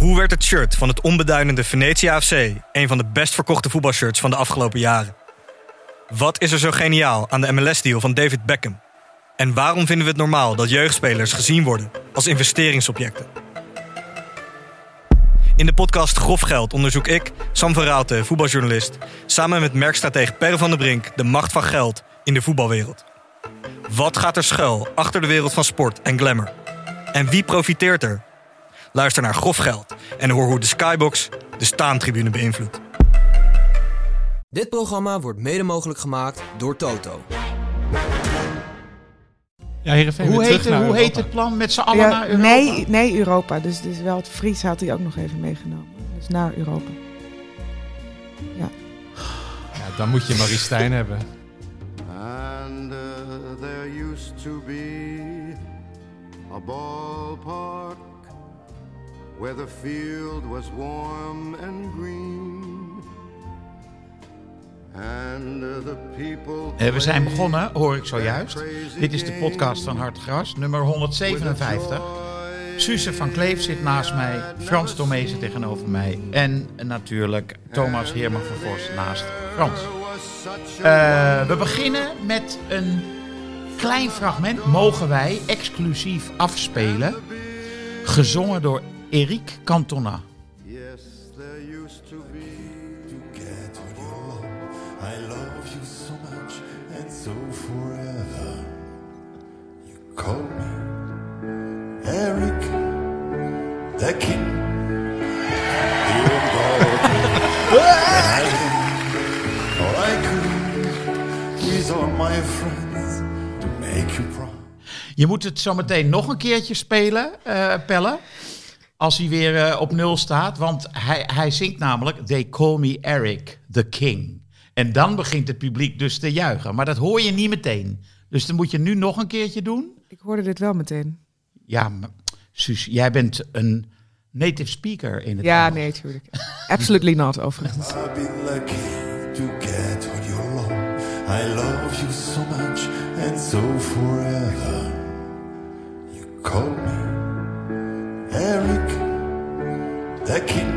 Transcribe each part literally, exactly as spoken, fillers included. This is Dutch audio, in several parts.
Hoe werd het shirt van het onbeduidende Venetia F C een van de best verkochte voetbalshirts van de afgelopen jaren? Wat is er zo geniaal aan de M L S-deal van David Beckham? En waarom vinden we het normaal dat jeugdspelers gezien worden als investeringsobjecten? In de podcast Grof Geld onderzoek ik, Sam van Raalte, voetbaljournalist, samen met merkstratege Per van der Brink de macht van geld in de voetbalwereld. Wat gaat er schuil achter de wereld van sport en glamour? En wie profiteert er? Luister naar Grof Geld en hoor hoe de Skybox de staantribune beïnvloedt. Dit programma wordt mede mogelijk gemaakt door Toto. Ja, Heerenveen hoe weer heet, terug naar hoe Europa. heet het plan met z'n allen Ja, naar Europa? nee, nee, Europa. Dus, dus wel het Fries had hij ook nog even meegenomen. Dus naar Europa. Ja. Ja, dan moet je Marie Stijn hebben. And uh, there used to be a ballpark where the field was warm and green. And uh, the people Eh, we zijn begonnen, hoor ik zojuist. Dit is de podcast van Hartgras, nummer honderdzevenenvijftig. Suze van Kleef zit naast mij, Frans Tomezen tegenover mij en natuurlijk Thomas Heerman van Vos naast Frans. Uh, we beginnen met een klein fragment, mogen wij exclusief afspelen, gezongen door Eric Cantona. Yes, there used to be. To get what you love, I love you so much and so forever. You call me Eric, the king. You brought me I did all I could with all my friends to make you proud. Je moet het zo meteen nog een keertje spelen, uh, Pelle. Als hij weer uh, op nul staat. Want hij, hij zingt namelijk They call me Eric, the king. En dan begint het publiek dus te juichen. Maar dat hoor je niet meteen. Dus dan moet je nu nog een keertje doen. Ik hoorde dit wel meteen. Ja, maar, Suus, jij bent een native speaker in het Ja, Engels. nee, natuurlijk. Absolutely not, overigens. I've been lucky to get what you love. I love you so much and so forever. You call me Eric, the king.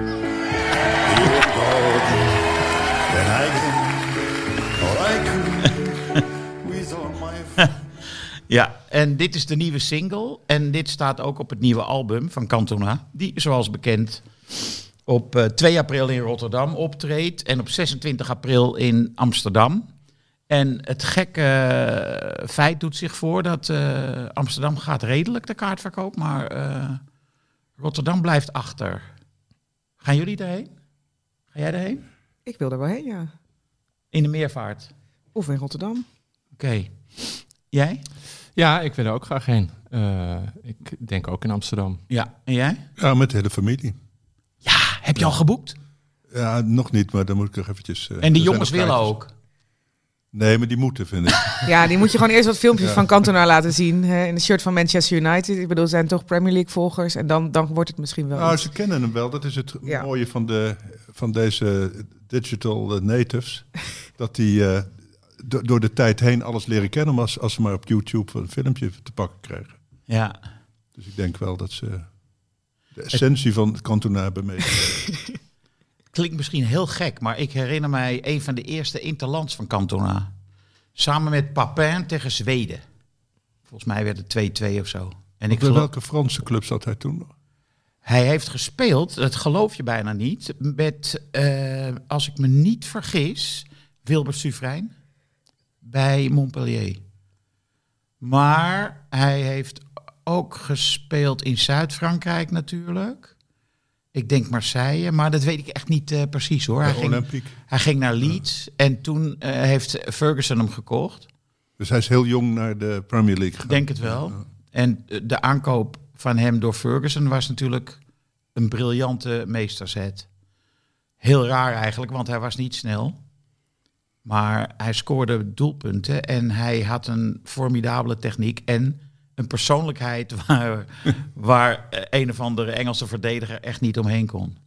You called me, then I did all I could with all my friends. Ja, en dit is de nieuwe single. En dit staat ook op het nieuwe album van Cantona. Die, zoals bekend, op uh, twee april in Rotterdam optreedt. En op zesentwintig april in Amsterdam. En het gekke uh, feit doet zich voor dat uh, Amsterdam gaat redelijk de kaartverkoop. Maar uh, Rotterdam blijft achter. Gaan jullie erheen? Ga jij erheen? Ik wil er wel heen, ja. In de meervaart? Of in Rotterdam. Oké. Okay. Jij? Ja, ik wil er ook graag heen. Uh, ik denk ook in Amsterdam. Ja, en jij? Ja, met de hele familie. Ja, heb je al geboekt? Ja, nog niet, maar dan moet ik nog eventjes... Uh, en die jongens willen ook? Nee, maar die moeten, vind ik. Ja, die moet je gewoon eerst wat filmpjes ja. van Cantona laten zien. Hè, in de shirt van Manchester United. Ik bedoel, ze zijn toch Premier League volgers. En dan, dan wordt het misschien wel Nou, iets. ze kennen hem wel. Dat is het Ja. mooie van, de, van deze digital natives. Dat die uh, do- door de tijd heen alles leren kennen. Als, als ze maar op YouTube een filmpje te pakken krijgen. Ja. Dus ik denk wel dat ze de essentie van Cantona hebben meegekregen. Klinkt misschien heel gek, maar ik herinner mij een van de eerste interlands van Cantona. Samen met Papin tegen Zweden. Volgens mij werd het twee-twee of zo. En ik Bij geloof... welke Franse club zat hij toen nog? Hij heeft gespeeld, dat geloof je bijna niet, met, uh, als ik me niet vergis, Wilbert Suffrein bij Montpellier. Maar hij heeft ook gespeeld in Zuid-Frankrijk natuurlijk. Ik denk Marseille, maar dat weet ik echt niet uh, precies hoor. Hij ging, hij ging naar Leeds ja. en toen uh, heeft Ferguson hem gekocht. Dus hij is heel jong naar de Premier League gegaan. Denk het wel. Ja. En de aankoop van hem door Ferguson was natuurlijk een briljante meesterzet. Heel raar eigenlijk, want hij was niet snel. Maar hij scoorde doelpunten en hij had een formidabele techniek en een persoonlijkheid waar, waar een of andere Engelse verdediger echt niet omheen kon.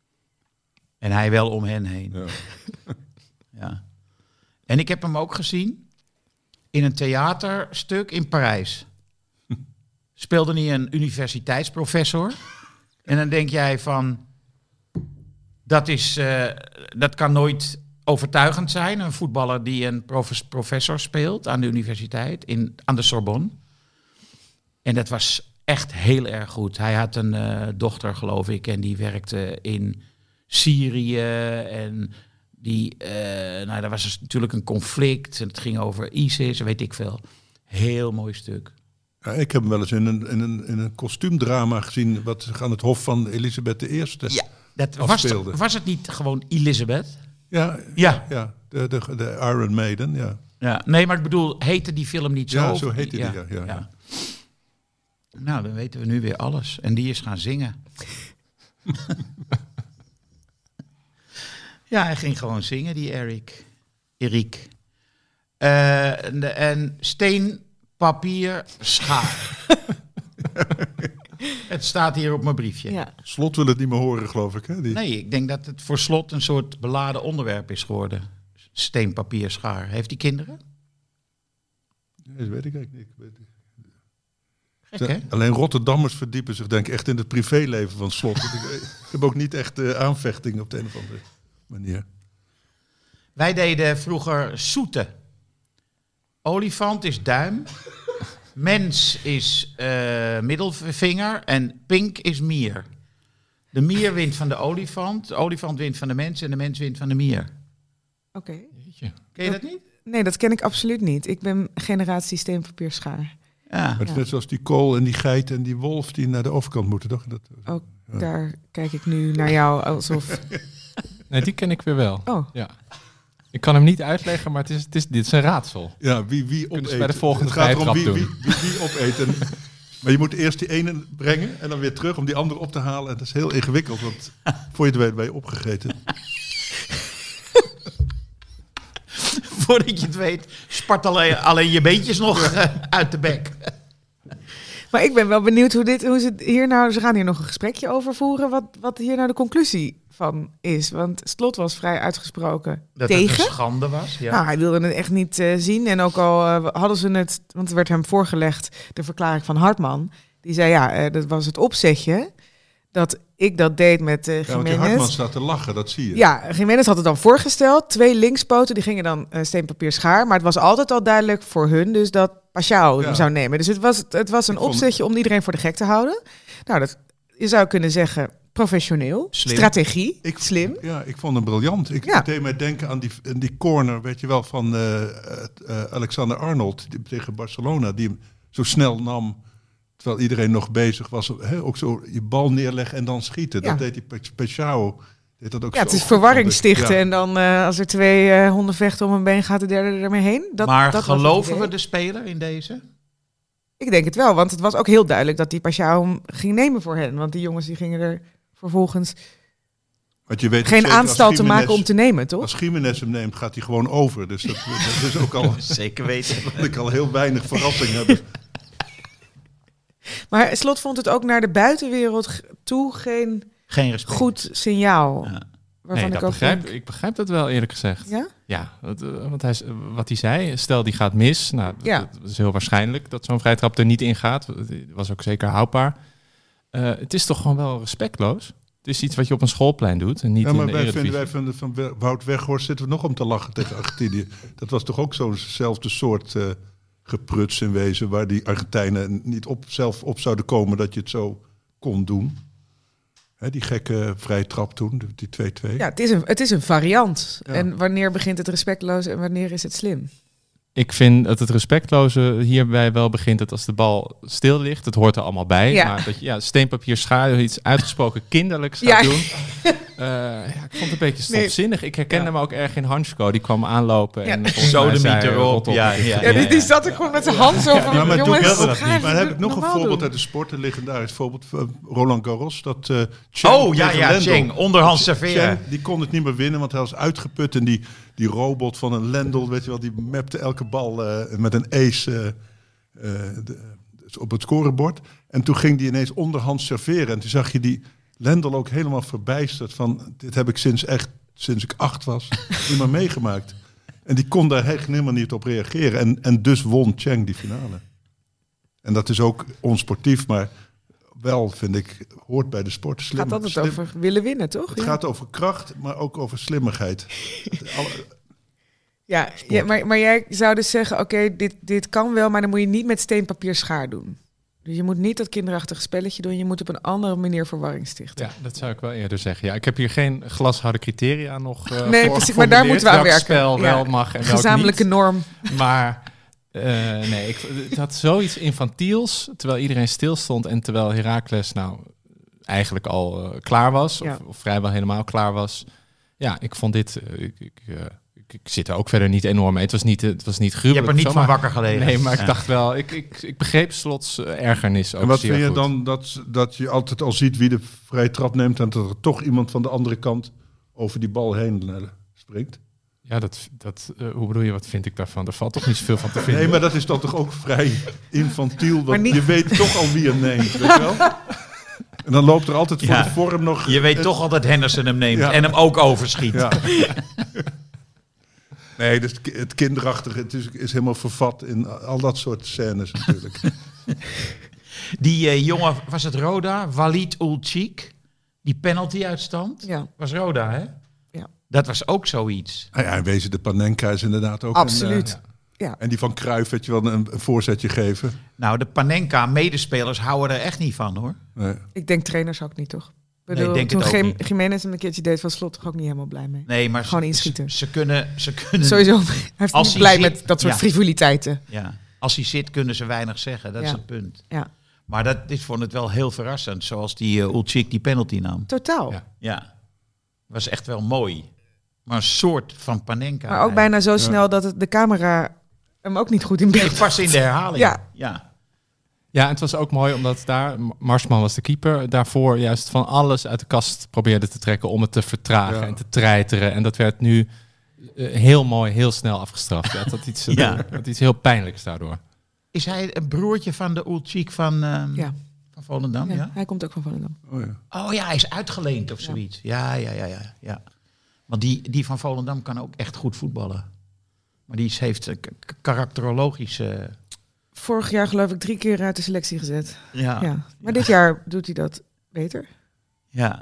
En hij wel om hen heen. Ja. Ja. En ik heb hem ook gezien in een theaterstuk in Parijs. Speelde hij een universiteitsprofessor En dan denk jij van, dat, is, uh, dat kan nooit overtuigend zijn. Een voetballer die een prof- professor speelt aan de universiteit, in, aan de Sorbonne. En dat was echt heel erg goed. Hij had een uh, dochter, geloof ik, en die werkte in Syrië. En die, uh, nou, daar was dus natuurlijk een conflict. En het ging over ISIS, weet ik veel. Heel mooi stuk. Ja, ik heb hem wel eens in een, in een, in een kostuumdrama gezien, wat zich aan het hof van Elisabeth de Eerste Ja, dat was, was het niet gewoon Elisabeth? Ja, ja. ja de, de, de Iron Maiden, ja. ja. Nee, maar ik bedoel, heette die film niet zo? Ja, zo heette die, ja. ja, ja, ja. ja. Nou, dan weten we nu weer alles. En die is gaan zingen. Ja, hij ging gewoon zingen, die Eric. Erik. Uh, en, en steen, papier, schaar. Het staat hier op mijn briefje. Ja. Slot wil het niet meer horen, geloof ik. Hè? Die... Nee, ik denk dat het voor Slot een soort beladen onderwerp is geworden. Steen, papier, schaar. Heeft hij kinderen? Nee, dat weet ik eigenlijk niet. Gek, hè? Alleen Rotterdammers verdiepen zich denk ik echt in het privéleven van Slot. ik, ik heb ook niet echt uh, aanvechting op de een of andere manier. Wij deden vroeger zoete. Olifant is duim. Mens is uh, middelvinger. En pink is mier. De mier wint van de olifant. De olifant wint van de mens. En de mens wint van de mier. Oké. Okay. Ken je dat niet? Nee, dat ken ik absoluut niet. Ik ben generatie steen, papier, schaar. Ja. Maar het is net zoals die kool en die geit en die wolf die naar de overkant moeten, toch? Dat, Ook ja. Daar kijk ik nu naar jou alsof... Nee, die ken ik weer wel. Oh. Ja. Ik kan hem niet uitleggen, maar het is, het is, dit is een raadsel. Ja, wie, wie opeet. Bij de volgende het gaat erom wie, doen. wie, wie, wie opeet. En, maar je moet eerst die ene brengen en dan weer terug om die andere op te halen. En dat is heel ingewikkeld, want voor je het weet ben je opgegeten. Voordat je het weet, spart alleen, alleen je beentjes nog uh, uit de bek. Maar ik ben wel benieuwd hoe dit, hoe ze hier nou, ze gaan hier nog een gesprekje over voeren, wat, wat hier nou de conclusie van is. Want Slot was vrij uitgesproken dat tegen. Dat het een schande was, ja. Nou, hij wilde het echt niet uh, zien. En ook al uh, hadden ze het, want er werd hem voorgelegd, de verklaring van Hartman. Die zei, ja, uh, dat was het opzetje. Dat ik dat deed met uh, Ja, want die Gimenez. Hartman staat te lachen, dat zie je. Ja, Gimenez had het dan voorgesteld. Twee linkspoten, die gingen dan uh, steen, papier, schaar. Maar het was altijd al duidelijk voor hun dus dat Paschal Ja. hem zou nemen. Dus het was, het was een Ik vond- opzetje om iedereen voor de gek te houden. Nou, dat, je zou kunnen zeggen professioneel, Slim. strategie, Ik, slim. Ja, ik vond hem briljant. Ik Ja. deed mij denken aan die, aan die corner, weet je wel, van uh, uh, Alexander Arnold die, tegen Barcelona. Die hem zo snel nam, terwijl iedereen nog bezig was. Hè, ook zo je bal neerleggen en dan schieten. Ja. Dat deed hij Pechao. Deed dat ook Ja, zo het is goed, verwarring vond ik. stichten. Ja. En dan uh, als er twee uh, honden vechten om een been, gaat de derde ermee heen. Dat, maar dat was het geloven idee. we de speler in deze? Ik denk het wel, want het was ook heel duidelijk dat die Paschal hem ging nemen voor hen. Want die jongens die gingen er vervolgens Want je weet geen zeker, als aanstal te Gimenez- maken om te nemen, toch? Als Gimenez hem neemt, gaat hij gewoon over. Dus dat, dat is ook al, Zeker weten. dat ik al heel weinig verrassing heb. Maar Slot vond het ook naar de buitenwereld g- toe geen Geen respect. goed signaal. Ja. Waarvan Nee, ik dat ook begrijp, denk, ik begrijp dat wel, eerlijk gezegd. ja? Ja, want, uh, want hij, is- wat hij zei, stel die gaat mis. Nou, dat, Ja. dat is heel waarschijnlijk dat zo'n vrijtrap er niet in gaat. Het was ook zeker houdbaar. Uh, het is toch gewoon wel respectloos? Het is iets wat je op een schoolplein doet en niet Ja, maar in de wij Eredivisie. vinden, wij vinden van Wout Weghorst zitten we nog om te lachen tegen Argentinië. Dat was toch ook zo'nzelfde soort uh, gepruts in wezen, waar die Argentijnen niet op, zelf op zouden komen dat je het zo kon doen. Hè, die gekke vrije trap toen, die twee-twee. Ja, het is een, het is een variant. Ja. En wanneer begint het respectloos en wanneer is het slim? Ik vind dat het respectloze hierbij wel begint dat als de bal stil ligt, het hoort er allemaal bij. Ja. Maar dat je ja, steen, papier, schaar, iets uitgesproken kinderlijks gaat Ja. doen. Uh, ja, ik vond het een beetje Nee. stomzinnig. Ik herkende Ja. hem ook erg in Hansko. Die kwam aanlopen Ja. en volgens Zo mij de zei, mythe erop. rot op. Ja, ja, Ja, die, die zat er gewoon met zijn hand zo van, Ja, maar toen- jongens, ja, dat ga niet. even Maar dan heb ik nog een normaal voorbeeld doen. uit de sport, een legendarisch voorbeeld van Roland Garros. Dat, uh, Cheng Oh, ja, tegen ja, Lendl. Cheng, onderhand serveren. Cheng, die kon het niet meer winnen, want hij was uitgeput. En die, die robot van een Lendl, weet je wel, die mapte elke bal uh, met een ace uh, uh, de, op het scorebord. En toen ging die ineens onderhand serveren. En toen zag je die Lendl ook helemaal verbijsterd van, dit heb ik sinds echt, sinds ik acht was, niet meer meegemaakt. En die kon daar echt helemaal niet op reageren. En, en dus won Cheng die finale. En dat is ook onsportief, maar wel, vind ik, hoort bij de sport. Slim, Het gaat altijd slim- over willen winnen, toch? Het Ja. gaat over kracht, maar ook over slimmigheid. Alle- Ja, ja maar, maar jij zou dus zeggen, oké, okay, dit, dit kan wel, maar dan moet je niet met steen, papier, schaar doen. Dus je moet niet dat kinderachtige spelletje doen, je moet op een andere manier verwarring stichten. Ja, dat zou ik wel eerder zeggen. Ja, ik heb hier geen glashouden criteria nog uh, Nee, voor precies, maar daar moeten we aan werken. Spel Ja. wel mag en welk Gezamenlijke niet. norm. Maar uh, nee, ik, het had zoiets infantiels, terwijl iedereen stilstond en terwijl Heracles nou eigenlijk al uh, klaar was, Ja. of, of vrijwel helemaal klaar was. Ja, ik vond dit... Uh, ik, ik, uh, ik, ik zit er ook verder niet enorm mee. Het was niet, het was niet Je gruwelijk. hebt er niet zo, van maar- wakker gelegen. Nee, maar ik Ja. dacht wel... Ik, ik, ik begreep Slots uh, ergernis ook En wat zeer vind je goed. dan dat, dat je altijd al ziet wie de vrije trap neemt en dat er toch iemand van de andere kant over die bal heen uh, springt? Ja, dat, dat, uh, hoe bedoel je, wat vind ik daarvan? Er valt toch niet zoveel van te vinden. Nee, maar dat is dan toch ook vrij infantiel, Maar want niet- je weet toch al wie hem neemt, weet je wel? En dan loopt er altijd voor Ja. de vorm nog... Je weet toch al dat Henderson hem neemt Ja. en hem ook overschiet. Ja. Nee, dus het ki- het kinderachtige het is, is helemaal vervat in al dat soort scènes natuurlijk. Die uh, jongen, was het Roda? Walid Ulcik, die penalty uitstand. Ja, Was Roda, hè? Ja. Dat was ook zoiets. Nou ja, in wezen de Panenka is inderdaad ook absoluut. een... Ja. uh, en die van Cruijff, weet je wel, een, een voorzetje geven. Nou, de Panenka-medespelers houden er echt niet van, hoor. Nee. Ik denk trainers ook niet, toch? Ik Nee, bedoel, ik denk toen het ook Gim- niet. Jiménez hem een keertje deed van Slot, toch ook niet helemaal blij mee. Nee, maar Gewoon ze- inschieten. Ze, ze kunnen... Ze kunnen Sowieso, hij heeft Als niet hij blij zit- met dat soort ja. frivoliteiten. Ja. Als hij zit, kunnen ze weinig zeggen. Dat is Ja. het punt. Ja, Maar dat, ik vond het wel heel verrassend, zoals die uh, Ulcik die penalty nam. totaal. Ja. Ja. Was echt wel mooi. Maar een soort van Panenka. Maar ook bijna zo snel dat het, de camera hem ook niet goed in beeld Nee, pas in de herhaling. Ja. ja. Ja, en het was ook mooi omdat daar, Marsman was de keeper, daarvoor juist van alles uit de kast probeerde te trekken om het te vertragen Ja. en te treiteren. En dat werd nu uh, heel mooi, heel snel afgestraft. Ja, dat iets, uh, Ja. dat iets heel pijnlijks daardoor. Is hij een broertje van de Ulcik van, uh, Ja. van Volendam? Ja, Ja. hij komt ook van Volendam. Oh, ja. Oh ja, hij is uitgeleend of zoiets. Ja, ja, ja, ja. ja. Want die, die van Volendam kan ook echt goed voetballen. Maar die is- heeft een k- k- karakterologische... Vorig jaar geloof ik drie keer uit de selectie gezet. Ja. Ja. Maar dit jaar doet hij dat beter. Ja.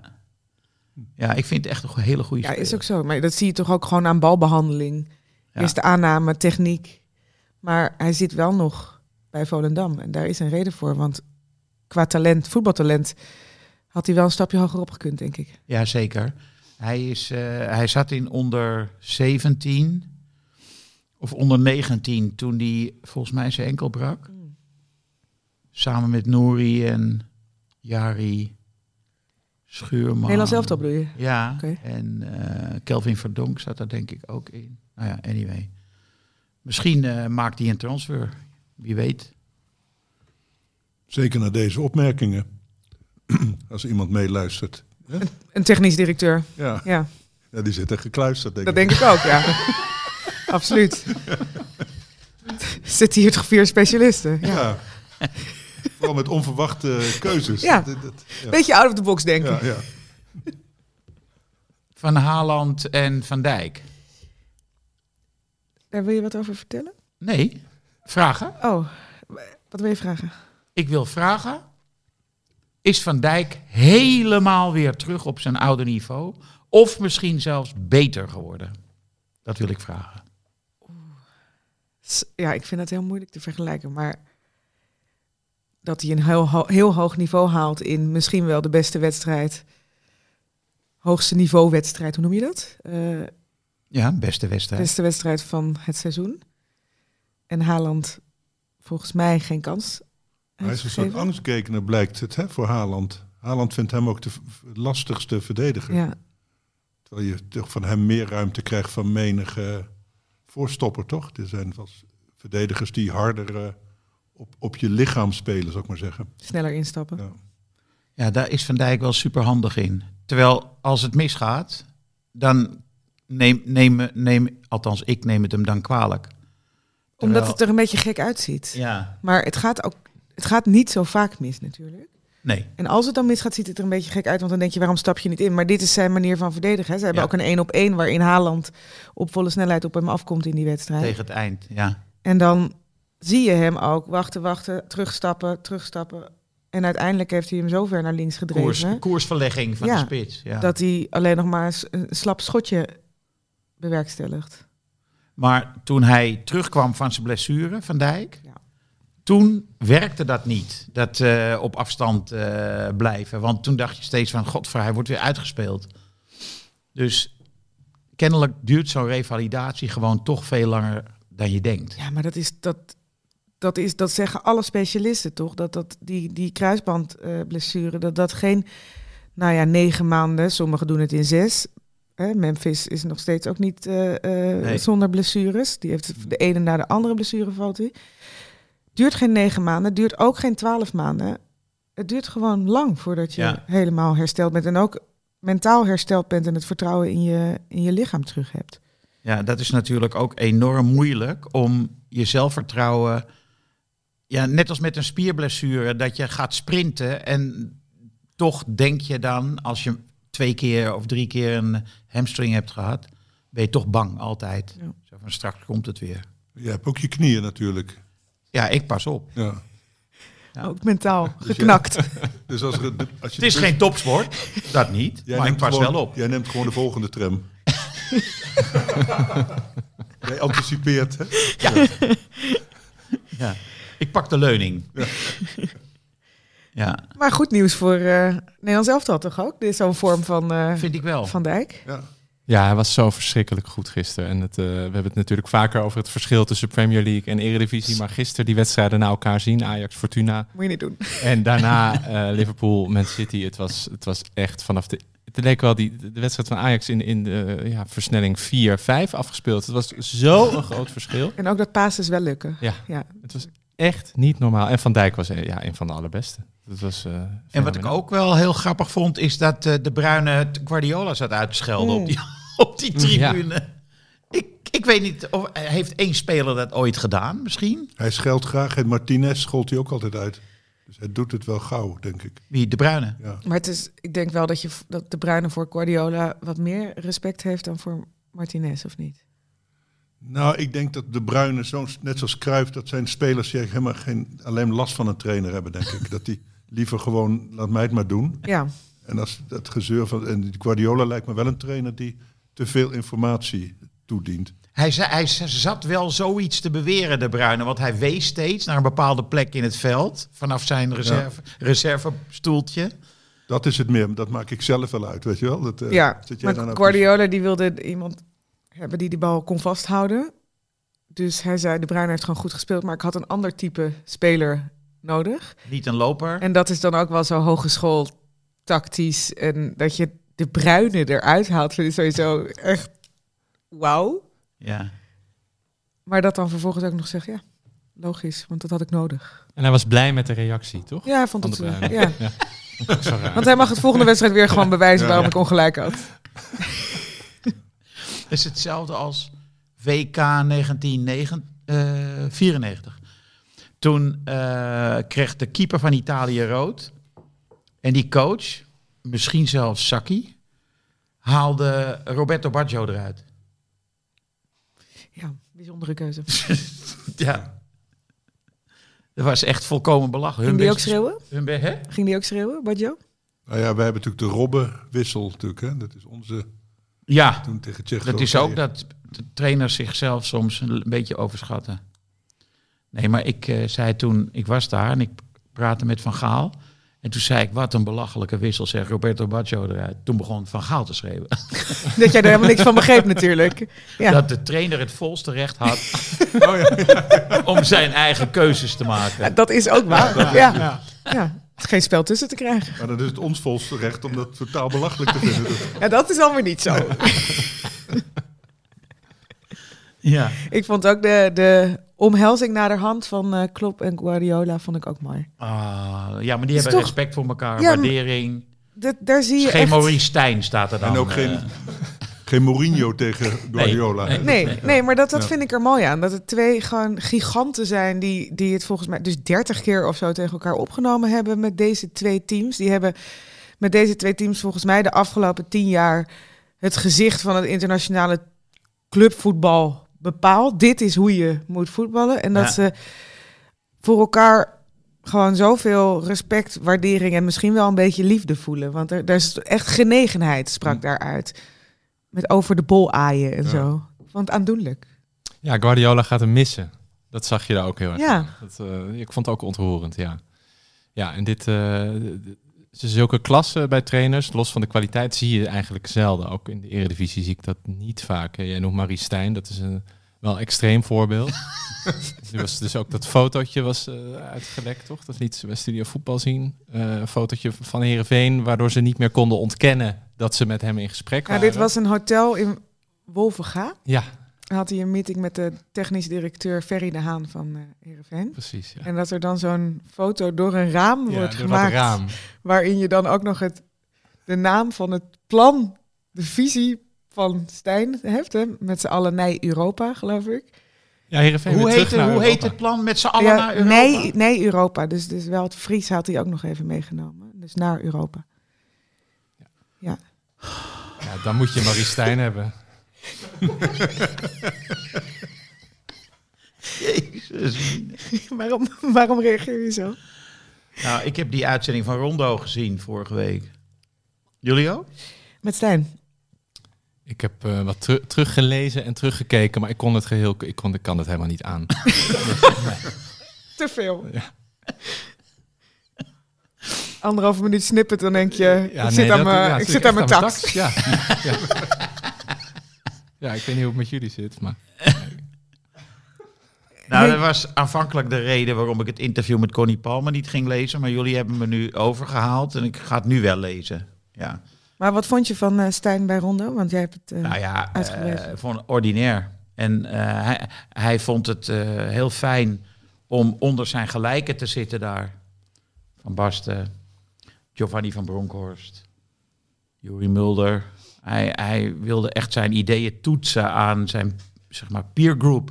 Ja, ik vind het echt een hele goede Ja, speler. is ook zo. Maar dat zie je toch ook gewoon aan balbehandeling. Ja. Eerst de aanname, techniek. Maar hij zit wel nog bij Volendam. En daar is een reden voor. Want qua talent, voetbaltalent, had hij wel een stapje hoger op gekund, denk ik. Ja, zeker. Hij, is, uh, hij zat in onder zeventien of onder negentien toen hij volgens mij zijn enkel brak. Mm. Samen met Nouri en Jari Schuurman. Nederlands elftal bedoel je? Ja, Oké. en uh, Kelvin Verdonk zat daar denk ik ook in. Nou ja, anyway. Misschien uh, maakt hij een transfer. Wie weet. Zeker naar deze opmerkingen. Als iemand meeluistert. Ja? Een technisch directeur. Ja. Ja, Ja, die zitten gekluisterd, denk dat ik. denk ik ook, ja. Absoluut. Zitten hier toch vier specialisten? Ja. Ja. Vooral met onverwachte keuzes. Ja. Dat- dat- ja. Beetje out of the box denken. Ja, ja. Van Haaland en Van Dijk. Daar wil je wat over vertellen? Nee, vragen. Oh, wat wil je vragen? Ik wil vragen, is Van Dijk helemaal weer terug op zijn oude niveau? Of misschien zelfs beter geworden? Dat wil ik vragen. S- Ja, ik vind het heel moeilijk te vergelijken, maar dat hij een heel, ho- heel hoog niveau haalt in misschien wel de beste wedstrijd, hoogste niveau wedstrijd, hoe noem je dat? Eh Ja, beste wedstrijd. beste wedstrijd van het seizoen. En Haaland volgens mij geen kans. Hij heeft is een soort gegeven. angstgekener, blijkt het, hè, voor Haaland. Haaland vindt hem ook de v- lastigste verdediger. Ja, Terwijl je toch van hem meer ruimte krijgt van menige voorstopper, toch? Er zijn wel verdedigers die harder uh, op, op je lichaam spelen, zou ik maar zeggen. sneller instappen. Ja. Ja, daar is Van Dijk wel super handig in. Terwijl als het misgaat, dan neem, neem, neem, althans ik neem het hem dan kwalijk. Omdat Terwijl- het er een beetje gek uitziet. Ja, Maar het gaat ook, het gaat niet zo vaak mis natuurlijk. nee. En als het dan misgaat, ziet het er een beetje gek uit. Want dan denk je, waarom stap je niet in? Maar dit is zijn manier van verdedigen. Hè. Ze hebben Ja. ook een één op één waarin Haaland op volle snelheid op hem afkomt in die wedstrijd. Tegen het eind, ja. En dan zie je hem ook wachten, wachten, terugstappen, terugstappen. En uiteindelijk heeft hij hem zo ver naar links gedreven. Koers, koersverlegging van Ja, de spits. Ja. Dat hij alleen nog maar s- een slap schotje bewerkstelligt. Maar toen hij terugkwam van zijn blessure, Van Dijk... Ja. Toen werkte dat niet, dat uh, op afstand uh, blijven. Want toen dacht je steeds van, godver, hij wordt weer uitgespeeld. Dus kennelijk duurt zo'n revalidatie gewoon toch veel langer dan je denkt. Ja, maar dat is dat, dat is dat zeggen alle specialisten toch? Dat dat die die kruisbandblessure, dat dat geen, nou ja, negen maanden. Sommigen doen het in zes. Hè, Memphis is nog steeds ook niet uh, uh, Nee. zonder blessures. Die heeft de ene na de andere blessure valt hij. Duurt geen negen maanden, het duurt ook geen twaalf maanden. Het duurt gewoon lang voordat je Ja. helemaal hersteld bent. En ook mentaal hersteld bent en het vertrouwen in je, in je lichaam terug hebt. Ja, dat is natuurlijk ook enorm moeilijk om je zelfvertrouwen... Ja, net als met een spierblessure, dat je gaat sprinten en toch denk je dan, als je twee keer of drie keer een hamstring hebt gehad, ben je toch bang altijd. Ja. Zo van, straks komt het weer. Je hebt ook je knieën natuurlijk. Ja, ik pas op. Ja. Ja. Ook mentaal ja. geknakt. Dus als, er, als je Het is de- geen topsport, dat niet, Jij maar ik neemt pas gewoon- wel op. Jij neemt gewoon de volgende tram. Jij anticipeert, hè? Ja. Ik pak de leuning. Ja. Ja, Maar goed nieuws voor uh, Nederlands elftal toch ook? Dit is zo'n vorm van uh, vind ik wel. Van Dijk. Ja. Ja, hij was zo verschrikkelijk goed gisteren. En het, uh, we hebben het natuurlijk vaker over het verschil tussen Premier League en Eredivisie. Maar gisteren die wedstrijden naar elkaar zien. Ajax, Fortuna. Moet je niet doen. En daarna uh, Liverpool, Man City. Het was, het was echt vanaf de... Het leek wel die, de wedstrijd van Ajax in, in de ja, versnelling vier vijf afgespeeld. Het was zo een groot verschil. En ook dat pases wel lukken. Ja, Ja. het was echt niet normaal. En Van Dijk was uh, ja, een van de allerbeste. Dat was, uh, En wat ik ook wel heel grappig vond, is dat uh, de Bruyne Guardiola zat uit te schelden Mm. op die, op die tribune. Ik, ik weet niet, of heeft één speler dat ooit gedaan, misschien? Hij scheldt graag en Martinez schold hij ook altijd uit. Dus hij doet het wel gauw, denk ik. Wie, de Bruyne? Ja. Maar het is, ik denk wel dat, je, dat de Bruyne voor Guardiola wat meer respect heeft dan voor Martinez, of niet? Nou, ik denk dat de Bruyne, zo, net zoals Cruijff, dat zijn spelers die helemaal geen, alleen last van een trainer hebben, denk ik. Dat die liever gewoon, laat mij het maar doen. Ja, En als dat gezeur van, en Guardiola lijkt me wel een trainer die te veel informatie toedient. Hij, zei, hij zat wel zoiets te beweren, de Bruyne, want hij wees steeds naar een bepaalde plek in het veld, vanaf zijn reserve, reservestoeltje. Dat is het meer, dat maak ik zelf wel uit, weet je wel. Dat, uh, ja. zit jij maar dan ook Guardiola die wilde iemand hebben die die bal kon vasthouden. Dus hij zei, de Bruyne heeft gewoon goed gespeeld, maar ik had een ander type speler nodig. Niet een loper. En dat is dan ook wel zo hogeschool tactisch. En dat je de Bruyne eruit haalt, vind ik sowieso echt wauw. Ja. Maar dat dan vervolgens ook nog zeggen, ja, logisch, want dat had ik nodig. En hij was blij met de reactie, toch? Ja, hij vond Van het de zo. Bruyne. Ja. Ja. Ook zo raar. Want hij mag het volgende wedstrijd weer gewoon bewijzen Ja, waarom ja. ik ongelijk had. Het is hetzelfde als W K negentien vierennegentig. Toen uh, kreeg de keeper van Italië rood. En die coach, misschien zelfs Sacchi, haalde Roberto Baggio eruit. Ja, bijzondere keuze. Ja. Dat was echt volkomen belachelijk. Ging die ook beste- schreeuwen? Hun be- hè? Ging die ook schreeuwen, Badjo? Nou ja, we hebben natuurlijk de Robben-wissel natuurlijk, hè. Dat is onze, Ja, toen tegen Tsjechië. dat is ook dat de trainers zichzelf soms een beetje overschatten. Nee, maar ik uh, zei toen, ik was daar en ik praatte met Van Gaal. En toen zei ik, wat een belachelijke wissel, zeg Roberto Baggio eruit. Toen begon Van Gaal te schreeuwen. Dat jij er helemaal niks van begreep natuurlijk. Ja. Dat de trainer het volste recht had Oh, ja, ja. om zijn eigen keuzes te maken. Ja, dat is ook waar. Ja, ja. Ja. Er is geen spel tussen te krijgen. Maar dan is het ons volste recht om dat totaal belachelijk te vinden. Dat- Ja, dat is alweer niet zo. Ja. Ik vond ook de, de omhelzing naar de hand van uh, Klopp en Guardiola vond ik ook mooi. Ah, ja, maar die Is hebben toch- respect voor elkaar, Ja, maar- waardering. Dat, daar zie je Geen echt... Maurice Stijn staat er dan. En ook eh, geen, geen Mourinho tegen Guardiola. nee. Nee, nee, maar dat, dat Ja. vind ik er mooi aan. Dat het twee gewoon giganten zijn die, die het volgens mij dus dertig keer of zo tegen elkaar opgenomen hebben met deze twee teams. Die hebben met deze twee teams volgens mij de afgelopen tien jaar het gezicht van het internationale clubvoetbal bepaald. Dit is hoe je moet voetballen. En dat Ja. ze voor elkaar gewoon zoveel respect, waardering en misschien wel een beetje liefde voelen. Want er, er is echt genegenheid, sprak Hm. daaruit. Met over de bol aaien en Ja. zo. Ik vond het aandoenlijk. Ja, Guardiola gaat hem missen. Dat zag je daar ook heel erg. Ja. Dat, uh, ik vond het ook ontroerend, ja. Ja, en dit... Uh, zulke klassen bij trainers, los van de kwaliteit, zie je eigenlijk zelden. Ook in de Eredivisie zie ik dat niet vaak. Jij noemt Marie Stijn, dat is een wel een extreem voorbeeld. Er was dus ook dat fotootje was uh, uitgelekt, toch? Dat liet ze bij Studio Voetbal zien. Uh, een fotootje van Heerenveen, waardoor ze niet meer konden ontkennen dat ze met hem in gesprek Ja, waren. dit was een hotel in Wolvenga. Ja, Dan had hij een meeting met de technisch directeur Ferry de Haan van uh, Heerenveen. precies. Ja. En dat er dan zo'n foto door een raam Ja, wordt door gemaakt. dat raam. Waarin je dan ook nog het, de naam van het plan, de visie van Stijn hebt. Hè? Met z'n allen nee Europa, geloof ik. Ja, Heerenveen Hoe, weer heet, terug het, naar hoe Europa. heet het plan met z'n allen naar Europa? nee, nee Europa. Dus, dus wel het Fries had hij ook nog even meegenomen. Dus naar Europa. Ja. Ja, dan moet je Marie Stijn hebben. Jezus. waarom, waarom reageer je zo? Nou, ik heb die uitzending van Rondo gezien vorige week. Jullie ook? Met Stijn. Ik heb uh, wat teru- teruggelezen en teruggekeken, maar ik kon het geheel, ik, kon, ik kan het helemaal niet aan. Te veel. Ja. Anderhalve minuut snippet, dan denk je, Ja, ik nee, zit aan dat- mijn ja, ik zit zit echt aan mijn mijn tax. tax. Ja. Ja. Ja, ik weet niet hoe het met jullie zit, maar... Nou, Nee. dat was aanvankelijk de reden waarom ik het interview met Connie Palmer niet ging lezen. Maar jullie hebben me nu overgehaald en ik ga het nu wel lezen. Ja. Maar wat vond je van uh, Stijn bij Rondo? Want jij hebt het uh, Nou ja, uitgelezen. uh, vond ordinair. En uh, hij, hij vond het uh, heel fijn om onder zijn gelijken te zitten daar. Van Basten, Giovanni van Bronckhorst, Juri Mulder. Hij, hij wilde echt zijn ideeën toetsen aan zijn, zeg maar, peergroup.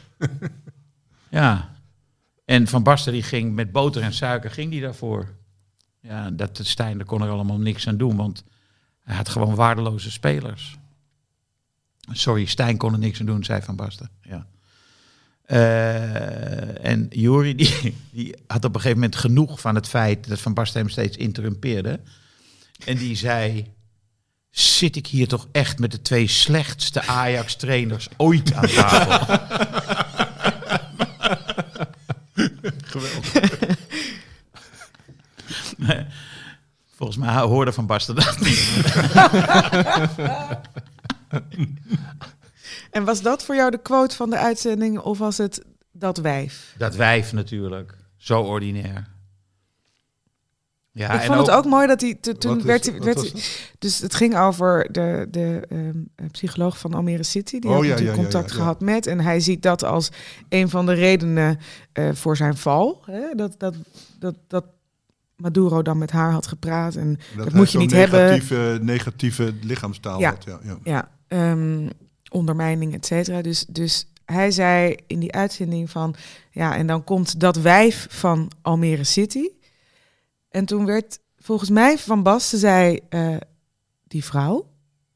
Ja. En Van Basten die ging met boter en suiker ging die daarvoor. Ja, dat Stijn, daar kon er allemaal niks aan doen, want hij had gewoon waardeloze spelers. Sorry, Stijn kon er niks aan doen, zei Van Basten. Ja. Uh, en Juri, die, die had op een gegeven moment genoeg van het feit dat Van Basten hem steeds interrumpeerde. En die zei, zit ik hier toch echt met de twee slechtste Ajax-trainers ooit aan tafel? Geweldig. Volgens mij hoorde Van Basten dat niet. En was dat voor jou de quote van de uitzending of was het dat wijf? Dat wijf natuurlijk. Zo ordinair. Ja, ik en vond het ook mooi dat hij te- toen Wat is- werd, hij- wat werd was hij- het? dus het ging over de, de um, psycholoog van Almere City. Die Oh, had ja, natuurlijk ja, ja, contact ja, ja. gehad met. En hij ziet dat als een van de redenen uh, voor zijn val. Hè? Dat, dat, dat, dat Maduro dan met haar had gepraat. En dat, Dat moet je niet hebben. negatieve, negatieve lichaamstaal Ja. had. Ja, ja. Ja, um, ondermijning, et cetera. Dus, dus hij zei in die uitzending van... Ja, en dan komt dat wijf van Almere City. En toen werd volgens mij Van Basten zei... Uh, die vrouw?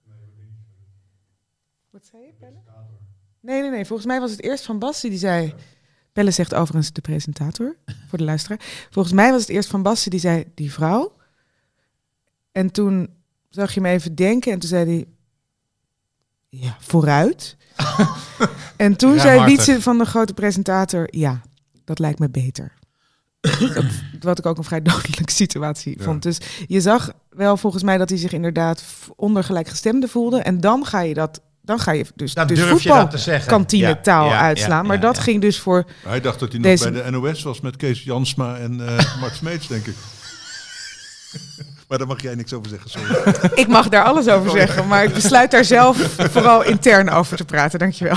Wat zei je, Pelle? Nee, nee, nee. Volgens mij was het eerst Van Basten die zei... Pelle zegt overigens de presentator, voor de luisteraar. Volgens mij was het eerst Van Basten die zei... Die vrouw? En toen zag je me even denken en toen zei hij... Ja, vooruit. En toen Ja, zei Marten. Wietse van de grote presentator... Ja, dat lijkt me beter. dat, wat ik ook een vrij dodelijke situatie Ja. vond. Dus je zag wel volgens mij dat hij zich inderdaad onder gelijkgestemden voelde. En dan ga je dat... Dan ga je dus, Dan dus durf je dat te zeggen. voetbalkantinetaal Ja, ja, uitslaan. ja, maar ja, dat ja. ging dus voor... Hij dacht dat hij Deze- nog bij de N O S was met Kees Jansma en uh, Mart Smeets, denk ik. Maar daar mag jij niks over zeggen, sorry. Ik mag daar alles over zeggen, maar ik besluit daar zelf vooral intern over te praten. Dankjewel.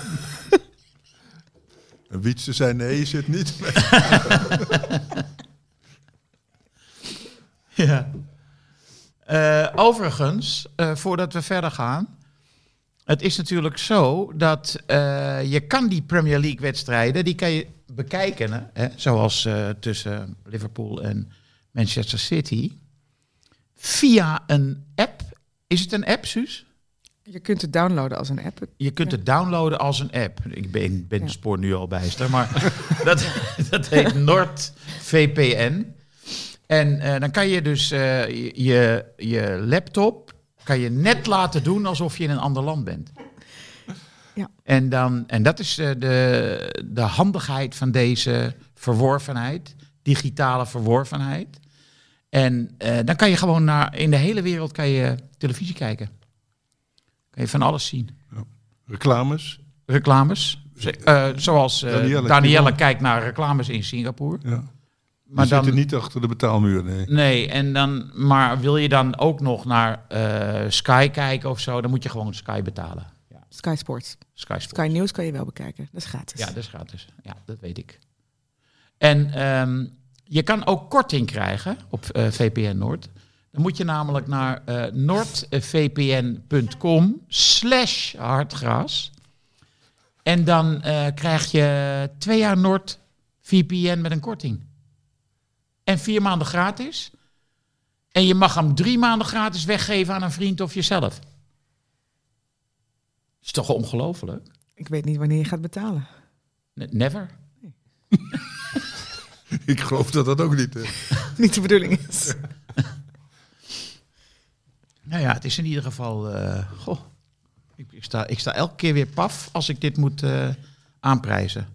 En Wietse zei nee, je zit niet. Ja. Uh, overigens, uh, voordat we verder gaan. Het is natuurlijk zo dat uh, je kan die Premier League wedstrijden, die kan je bekijken. Hè, zoals uh, tussen Liverpool en Manchester City. Via een app. Is het een app, Suus? Je kunt het downloaden als een app. Je kunt Ja. het downloaden als een app. Ik ben, ben Ja. de spoor nu al bijster, maar dat, dat heet NordVPN. En uh, dan kan je dus uh, je, je laptop kan je net laten doen alsof je in een ander land bent. Ja. En, dan, en dat is uh, de, de handigheid van deze verworvenheid, digitale verworvenheid. En uh, dan kan je gewoon naar, in de hele wereld kan je televisie kijken. Kan je van alles zien. Reclames. Reclames. Uh, zoals uh, Danielle, Danielle kijkt naar reclames in Singapore. Ja. Maar Je dan, zit er niet achter de betaalmuur, nee. nee, en dan, maar wil je dan ook nog naar uh, Sky kijken of zo, dan moet je gewoon Sky betalen. Ja. Sky Sports. Sky Sports. Sky News kan je wel bekijken. Dat is gratis. Ja, dat is gratis. Ja, dat weet ik. En um, je kan ook korting krijgen op uh, V P N Noord. Dan moet je namelijk naar uh, noordvpn.com slash hartgras. En dan uh, krijg je twee jaar NordVPN met een korting. En vier maanden gratis. En je mag hem drie maanden gratis weggeven aan een vriend of jezelf. Is toch ongelooflijk? Ik weet niet wanneer je gaat betalen. Never. Ik geloof dat dat ook niet... Hè. Niet de bedoeling is. Nou ja, het is in ieder geval... Uh, goh, ik, ik, sta, ik sta elke keer weer paf als ik dit moet uh, aanprijzen.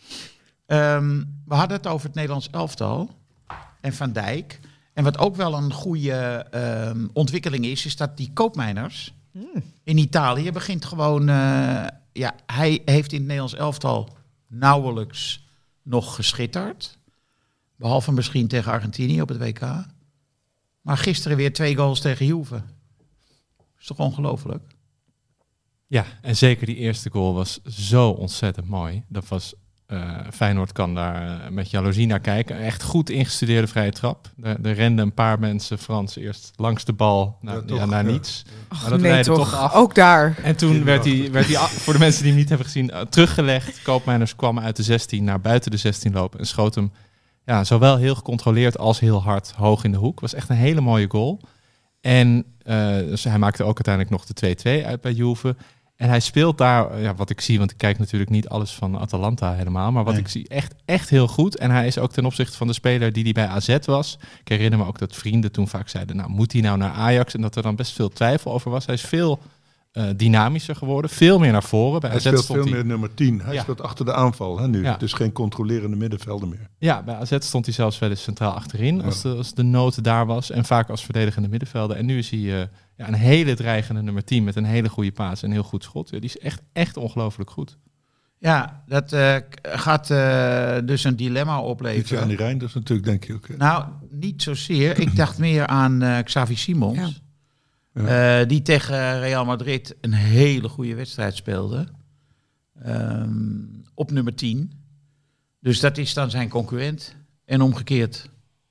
Um, we hadden het over het Nederlands elftal en Van Dijk. En wat ook wel een goede um, ontwikkeling is, is dat die Koopmeiners mm. in Italië begint gewoon... Uh, ja, hij heeft in het Nederlands elftal nauwelijks nog geschitterd. Behalve misschien tegen Argentinië op het W K. Maar gisteren weer twee goals tegen Juve. Is toch ongelooflijk? Ja, en zeker die eerste goal was zo ontzettend mooi. Dat was, uh, Feyenoord kan daar uh, met jaloezie naar kijken. Echt goed ingestudeerde vrije trap. Er, er renden een paar mensen, Frans, eerst langs de bal naar, Ja, toch, ja, naar ja. niets. Och, Maar dat nee, leidde toch. toch af. Ook daar. En toen werd hij, werd hij, voor de mensen die hem niet hebben gezien, uh, teruggelegd. Koopmeiners kwam uit de zestien naar buiten de zestien lopen en schoot hem ja, zowel heel gecontroleerd als heel hard hoog in de hoek. Was echt een hele mooie goal. En uh, dus hij maakte ook uiteindelijk nog de twee-twee uit bij Juve. En hij speelt daar, ja, wat ik zie, want ik kijk natuurlijk niet alles van Atalanta helemaal, maar wat Nee. ik zie echt, echt heel goed. En hij is ook ten opzichte van de speler die die bij A Z was. Ik herinner me ook dat vrienden toen vaak zeiden, nou moet hij nou naar Ajax? En dat er dan best veel twijfel over was. Hij is veel uh, dynamischer geworden, veel meer naar voren. Bij Hij A Z speelt stond veel hij, meer nummer tien. Hij Ja. speelt achter de aanval hè, nu. Ja. Het is geen controlerende middenvelder meer. Ja, bij A Z stond hij zelfs wel eens centraal achterin, Ja. als, de, als de nood daar was. En vaak als verdedigende middenvelder. En nu is hij uh, ja, een hele dreigende nummer tien met een hele goede paas en een heel goed schot. Ja, die is echt, echt ongelooflijk goed. Ja, dat uh, gaat uh, dus een dilemma Iets opleveren. aan die Reinders natuurlijk, denk je ook. hè. Nou, niet zozeer. Ik dacht meer aan uh, Xavi Simons. Ja. Ja. Uh, die tegen Real Madrid een hele goede wedstrijd speelde. Um, op nummer tien. Dus dat is dan zijn concurrent. En omgekeerd.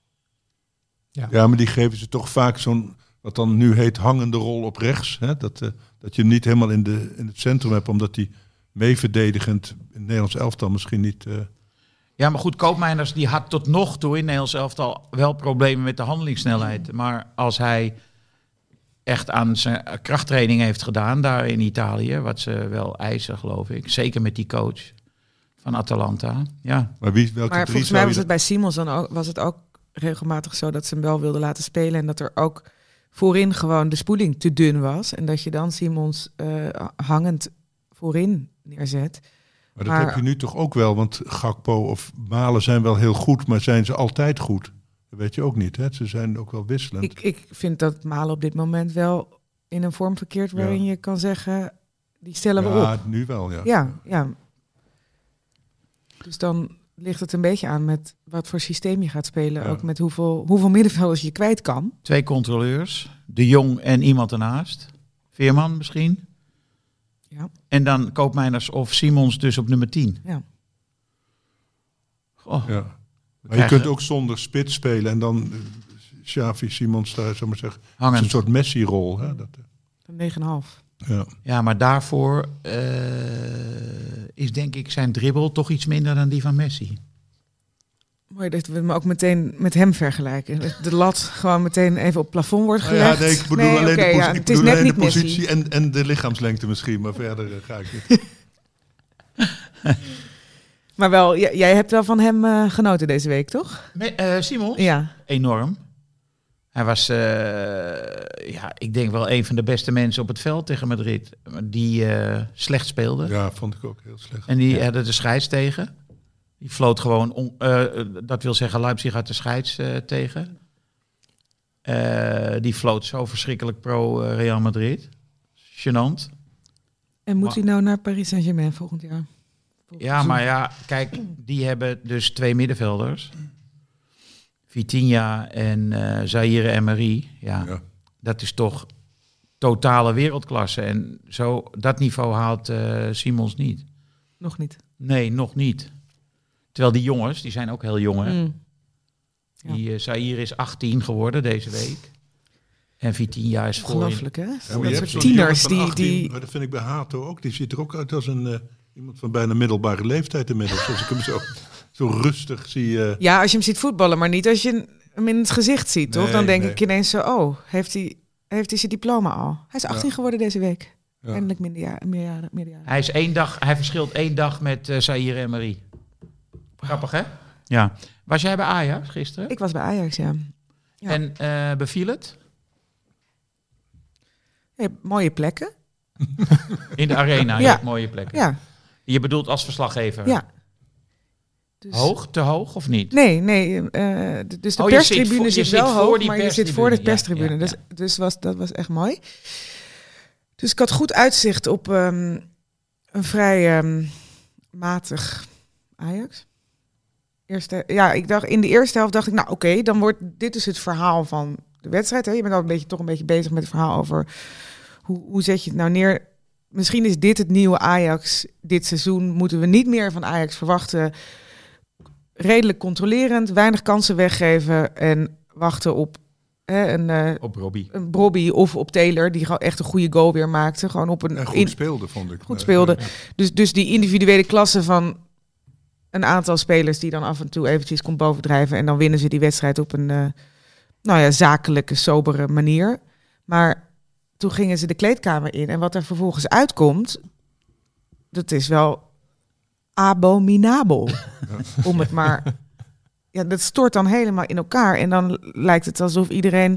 Ja, maar die geven ze toch vaak zo'n, wat dan nu heet, hangende rol op rechts. Hè? Dat, uh, dat je hem niet helemaal in, de, in het centrum hebt, omdat hij mee verdedigend in het Nederlands elftal misschien niet... Uh... Ja, maar goed, Koopmeiners die had tot nog toe in het Nederlands elftal wel problemen met de handelingssnelheid. Maar als hij echt aan zijn krachttraining heeft gedaan daar in Italië, wat ze wel eisen, geloof ik. Zeker met die coach van Atalanta. Ja. Maar wie, welke Maar drie volgens zou mij je was dan- het bij Simons dan ook, was het ook regelmatig zo dat ze hem wel wilden laten spelen. En dat er ook voorin gewoon de spoeling te dun was. En dat je dan Simons uh, hangend voorin neerzet. Maar dat Maar- heb je nu toch ook wel, want Gakpo of Malen zijn wel heel goed, maar zijn ze altijd goed? Dat weet je ook niet, hè? Ze zijn ook wel wisselend. Ik, ik vind dat Malen op dit moment wel in een vorm verkeert waarin Ja. je kan zeggen, die stellen we ja, op. nu wel, ja. Ja, ja. Dus dan ligt het een beetje aan met wat voor systeem je gaat spelen. Ja. Ook met hoeveel, hoeveel middenvelders je kwijt kan. Twee controleurs. De Jong en iemand ernaast. Veerman misschien. Ja. En dan Koopmeiners of Simons dus op nummer tien. Ja. Goh. Ja. Maar je krijgen- kunt ook zonder spits spelen en dan uh, Xavi Simons daar, zou maar zeggen, het is Hangend. een soort Messi-rol. Hè? Dat, negen komma vijf. ja. Ja, maar daarvoor uh, is denk ik zijn dribbel toch iets minder dan die van Messi. Mooi dat we hem ook meteen met hem vergelijken. Dat de lat gewoon meteen even op het plafond wordt Nou gelegd. ja, nee, ik bedoel Nee, alleen oké, de, posi- ja, ik het is bedoel net alleen niet de Messi. positie en, en de lichaamslengte misschien. Maar verder eh, ga ik niet. Maar wel, j- jij hebt wel van hem uh, genoten deze week, toch? Me- uh, Simons? Ja. Enorm. Hij was, uh, ja, ik denk wel een van de beste mensen op het veld tegen Madrid. Die uh, slecht speelde. Ja, vond ik ook heel slecht. En die ja. hadden de scheids tegen. Die floot gewoon, on, uh, dat wil zeggen Leipzig had de scheids uh, tegen. Uh, die floot zo verschrikkelijk pro uh, Real Madrid. Gênant. En moet Maar- hij nou naar Paris Saint-Germain volgend jaar? Volgend Ja, maar ja, kijk, die hebben dus twee middenvelders. Vitinha en uh, Zaire Emery. Ja, Ja. dat is toch totale wereldklasse. En zo, dat niveau haalt uh, Simons niet. Nog niet. Nee, nog niet. Terwijl die jongens, die zijn ook heel jong. Hè? Mm. Ja. Die uh, Zaire is achttien geworden deze week. En Vitinha is voor. Ongelooflijk, hè? Ja, maar dat je hebt soort zo'n tieners jongen van die... achttien, die maar dat vind ik bij Hato ook. Die ziet er ook uit als een uh, iemand van bijna middelbare leeftijd inmiddels. Als ik hem zo, zo rustig zie. Uh, ja, als je hem ziet voetballen, maar niet als je hem in het gezicht ziet, toch? Nee, Dan denk nee. ik ineens zo, oh, heeft hij, heeft hij zijn diploma al? Hij is achttien Ja. geworden deze week. ja. Eindelijk minderjarig. Meerjarig, meerjarig. Hij is één dag, hij verschilt één dag met uh, Zaire Emery. Grappig, hè? Ja. Was jij bij Ajax gisteren? Ik was bij Ajax, ja. ja. En uh, beviel het? Je hebt mooie plekken. In de arena, je Ja. hebt mooie plekken. Ja, Je bedoelt als verslaggever? ja. Dus, Hoog, te hoog of niet? Nee, nee. uh, d- dus de Oh, je zit perstribune voor- je zit zit wel voor hoog, die maar je zit voor de perstribune. Ja, perstribune. ja, Dus, dus was, dat was echt mooi. Dus ik had goed uitzicht op um, een vrij um, matig Ajax. Eerste, ja, ik dacht in de eerste helft dacht ik, nou oké, okay, dan wordt dit is het verhaal van de wedstrijd. Hè? Je bent al een beetje toch een beetje bezig met het verhaal over hoe, hoe zet je het nou neer. Misschien is dit het nieuwe Ajax dit seizoen. Moeten we niet meer van Ajax verwachten. Redelijk controlerend, weinig kansen weggeven en wachten op hè, een, uh, Op Robbie. een Brobby of op Taylor, die gewoon echt een goede goal weer maakte. Gewoon op een En goed in- speelde, vond ik. goed Uh, speelde. ja. Dus, dus die individuele klasse van een aantal spelers die dan af en toe eventjes komt bovendrijven en dan winnen ze die wedstrijd op een uh, nou ja, zakelijke, sobere manier. Maar toen gingen ze de kleedkamer in en wat er vervolgens uitkomt, dat is wel abominabel. Om het maar... Ja, dat stort dan helemaal in elkaar. En dan lijkt het alsof iedereen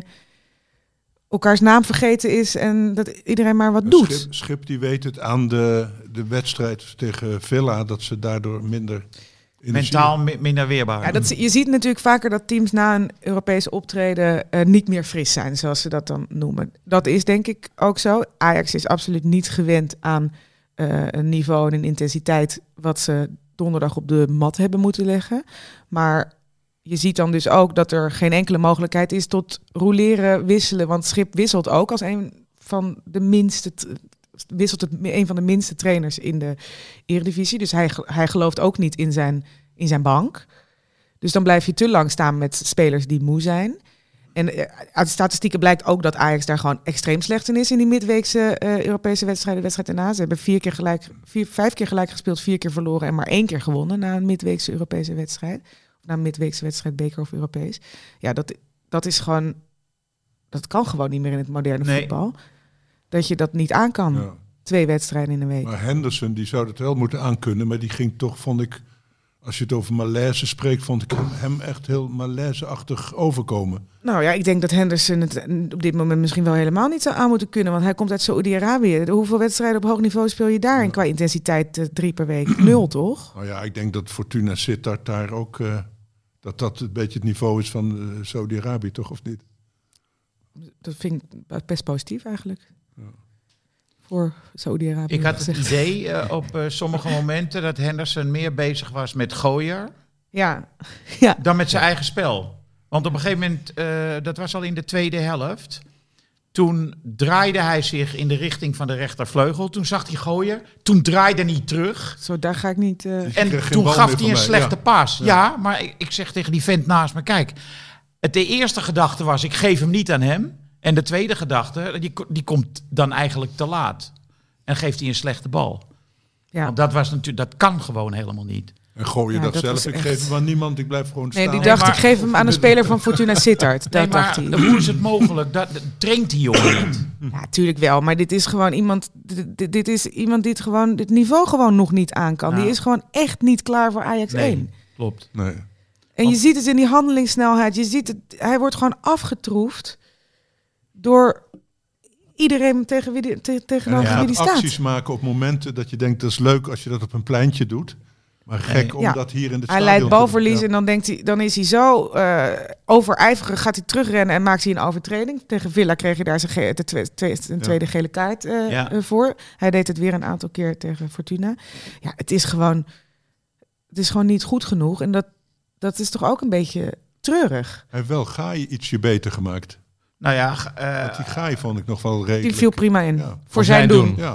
elkaars naam vergeten is en dat iedereen maar wat Het doet. Schip, Schip die weet het aan de, de wedstrijd tegen Villa dat ze daardoor minder energie- Mentaal mi- minder weerbaar. Ja, dat, je ziet natuurlijk vaker dat teams na een Europese optreden uh, niet meer fris zijn, zoals ze dat dan noemen. Dat is denk ik ook zo. Ajax is absoluut niet gewend aan uh, een niveau en een intensiteit wat ze donderdag op de mat hebben moeten leggen. Maar je ziet dan dus ook dat er geen enkele mogelijkheid is tot roleren, wisselen. Want Schip wisselt ook als een van de minste... T- wisselt het een van de minste trainers in de Eredivisie. Dus hij, hij gelooft ook niet in zijn, in zijn bank. Dus dan blijf je te lang staan met spelers die moe zijn. En uh, uit de statistieken blijkt ook dat Ajax daar gewoon extreem slecht in is in die midweekse uh, Europese wedstrijden, wedstrijd erna. Ze hebben vier keer gelijk, vier, vijf keer gelijk gespeeld, vier keer verloren en maar één keer gewonnen na een midweekse Europese wedstrijd. Of na een midweekse wedstrijd, beker of Europees. Ja, dat, dat is gewoon, dat kan gewoon niet meer in het moderne Nee. voetbal. Dat je dat niet aan kan. Ja. Twee wedstrijden in een week. Maar Henderson die zou dat wel moeten aankunnen, maar die ging toch, vond ik, als je het over malaise spreekt, vond ik hem, hem echt heel malaise-achtig overkomen. Nou ja, ik denk dat Henderson het op dit moment misschien wel helemaal niet zou aan moeten kunnen. Want hij komt uit Saoedi-Arabië. Hoeveel wedstrijden op hoog niveau speel je daar? En qua intensiteit uh, drie per week? Nul, toch? Nou ja, ik denk dat Fortuna Sittard daar ook, uh, dat dat een beetje het niveau is van uh, Saudi-Arabië, toch, of niet? Dat vind ik best positief eigenlijk. Ja. Voor Saoedi-Arabië. Ik had het gezegd. idee uh, op uh, sommige momenten dat Henderson meer bezig was met gooien Ja. ja. dan met zijn eigen spel. Want op een gegeven moment, uh, dat was al in de tweede helft, toen draaide hij zich in de richting van de rechtervleugel. Toen zag hij gooien, toen draaide hij terug. Zo, daar ga ik niet... Uh... Dus En kreeg geen toen bal gaf meer hij van een mij, slechte ja. paas. Ja, Ja. maar ik, ik zeg tegen die vent naast me, kijk, het de eerste gedachte was, ik geef hem niet aan hem. En de tweede gedachte, die, die komt dan eigenlijk te laat. En geeft hij een slechte bal. Ja. Want dat was natuurlijk, dat kan gewoon helemaal niet. En gooi je Ja, dat, dat zelf. was Ik echt- geef hem aan niemand, ik blijf gewoon Nee, staan. die dacht, maar- ik geef hem aan een speler van Fortuna Sittard. Dat Nee, dacht maar hij. hoe is het mogelijk? Dat, dat traint die jongen niet. Ja, natuurlijk wel. Maar dit is gewoon iemand... Dit, dit- dit is iemand die het gewoon... Dit niveau gewoon nog niet aan kan. Nou. Die is gewoon echt niet klaar voor Ajax Nee. één. Klopt. Nee. En je ziet het in die handelingssnelheid. Je ziet het... Hij wordt gewoon afgetroefd door iedereen tegen wie die, te, En tegenover hij wie die gaat staat. acties maken op momenten dat je denkt, dat is leuk als je dat op een pleintje doet. Maar gek Nee. om Ja. dat hier in het Hij stadion leidt te balverlies doen. Ja. en dan, denkt hij, dan is hij zo uh, overijverig, gaat hij terugrennen en maakt hij een overtreding. Tegen Villa kreeg hij daar zijn ge- de twe- twe- een tweede gele kaart uh, Ja. uh, voor. Hij deed het weer een aantal keer tegen Fortuna. Ja, het is gewoon, het is gewoon niet goed genoeg. En dat, dat is toch ook een beetje treurig. Hij heeft wel Gaai ietsje beter gemaakt. Nou ja, g- eh, Want die Gaai vond ik nog wel redelijk. Die viel prima in. Ja. Voor zijn doen. Ja,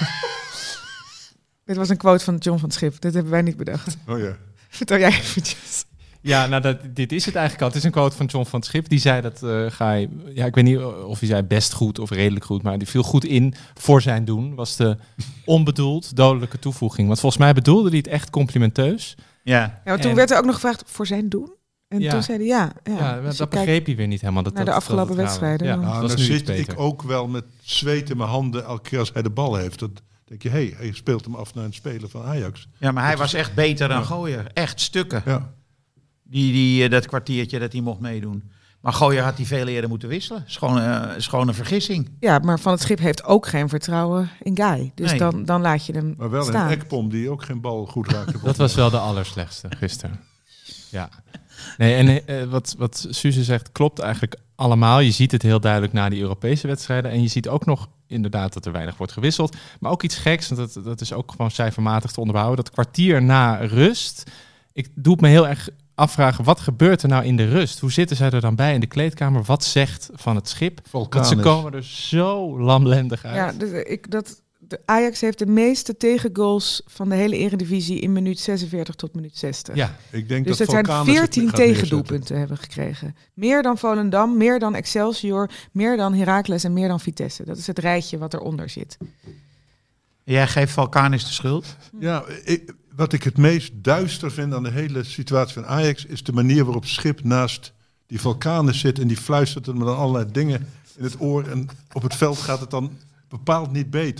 Dit was een quote van John van 't Schip. Dit hebben wij niet bedacht. oh ja. Vertel jij eventjes. Ja, nou, dat, dit is het eigenlijk al. Het is een quote van John van 't Schip. Die zei dat uh, Gaai... Ja, ik weet niet of hij zei best goed of redelijk goed, maar die viel goed in voor zijn doen. Was de onbedoeld dodelijke toevoeging. Want volgens mij bedoelde hij het echt complimenteus. ja. Ja, maar toen En- werd er ook nog gevraagd voor zijn doen. En Ja. toen zei hij ja. ja. Ja, Dus dat je kijkt- begreep hij weer niet helemaal. Dat, naar dat, de afgelopen dat het raar was. wedstrijden. Ja, Nou, Nou, dat dan is nu iets zit beter. ik ook wel met zweet in mijn handen elke keer als hij de bal heeft. Dat denk je, hé, hey, hij speelt hem af naar een speler van Ajax. ja, maar hij was echt beter dan Ja. Gooier. Echt stukken. Ja. Die, die, eh, dat kwartiertje dat hij mocht meedoen. Maar Gooier had hij veel eerder moeten wisselen. Is gewoon, eh, is gewoon een vergissing. Ja, maar Van 't Schip heeft ook geen vertrouwen in Guy. Dus Nee. dan, dan laat je hem Maar wel staan. een Ekpom die ook geen bal goed raakte. Dat was wel de allerslechtste gisteren. Ja. Nee, en eh, wat, wat Suze zegt klopt eigenlijk allemaal. Je ziet het heel duidelijk na die Europese wedstrijden. En je ziet ook nog inderdaad dat er weinig wordt gewisseld. Maar ook iets geks, want dat, dat is ook gewoon cijfermatig te onderbouwen. Dat kwartier na rust. Ik doe het me heel erg afvragen, wat gebeurt er nou in de rust? Hoe zitten zij er dan bij in de kleedkamer? Wat zegt Van 't Schip? Want ze komen er zo lamlendig uit. Ja, dus ik, dat, de Ajax heeft de meeste tegengoals van de hele Eredivisie in minuut zesenveertig tot minuut zestig. Ja, Ik denk Dus dat het zijn Vulcanus het veertien gaat neerzetten. tegendoelpunten hebben gekregen. Meer dan Volendam, meer dan Excelsior, meer dan Heracles en meer dan Vitesse. Dat is het rijtje wat eronder zit. Jij geeft Vulcanus de schuld. Ja, ik, wat ik het meest duister vind aan de hele situatie van Ajax is de manier waarop Schip naast die Vulcanus zit en die fluistert hem dan allerlei dingen in het oor en op het veld gaat het dan bepaald niet beter.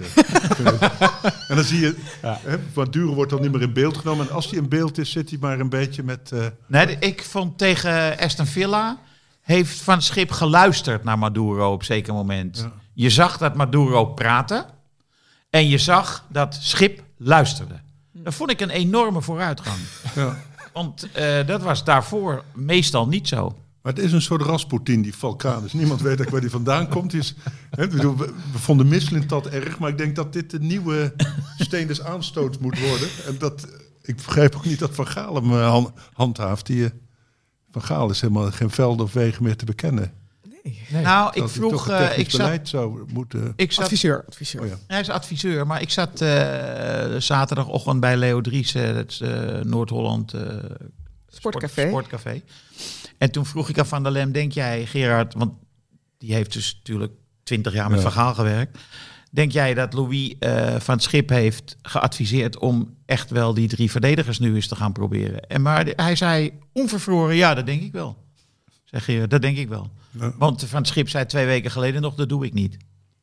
En dan zie je, Ja. hè, Van Duren wordt dan niet meer in beeld genomen en als hij in beeld is, zit hij maar een beetje met... eh, Nee, de- ik vond tegen Aston Villa heeft Van Schip geluisterd naar Maduro op een zeker moment. Ja. Je zag dat Maduro praatte en je zag dat Schip luisterde. Dat vond ik een enorme vooruitgang. ja. Want eh, dat was daarvoor meestal niet zo. Maar het is een soort Rasputin, die Vulcanus. Niemand weet ook waar die vandaan komt. Die is, hè, ik bedoel, we, we vonden Mislintat erg, maar ik denk dat dit de nieuwe steen des aanstoots moet worden. En dat, ik begrijp ook niet dat Van Gaal hem eh, han- handhaaft. Die, eh, Van Gaal is helemaal geen velden of wegen meer te bekennen. Nee. Nou, ik Dat hij toch vroeg... een eh, technisch ik zat, beleid zou moeten... ik zat, Adviseur. adviseur. Oh ja. hij is adviseur, maar ik zat eh, zaterdagochtend bij Leo Dries, eh, dat is eh, Noord-Holland eh, Sportcafé. Sport, sportcafé. En toen vroeg ik aan Van der Lem, denk jij, Gerard, want die heeft dus natuurlijk twintig jaar met Ja. Van Gaal gewerkt. Denk jij dat Louis eh, van 't Schip heeft geadviseerd om echt wel die drie verdedigers nu eens te gaan proberen? En maar de- hij zei onvervroren, ja, dat denk ik wel. Zeg Gerard, dat denk ik wel. Ja. Want Van 't Schip zei twee weken geleden nog, dat doe ik niet.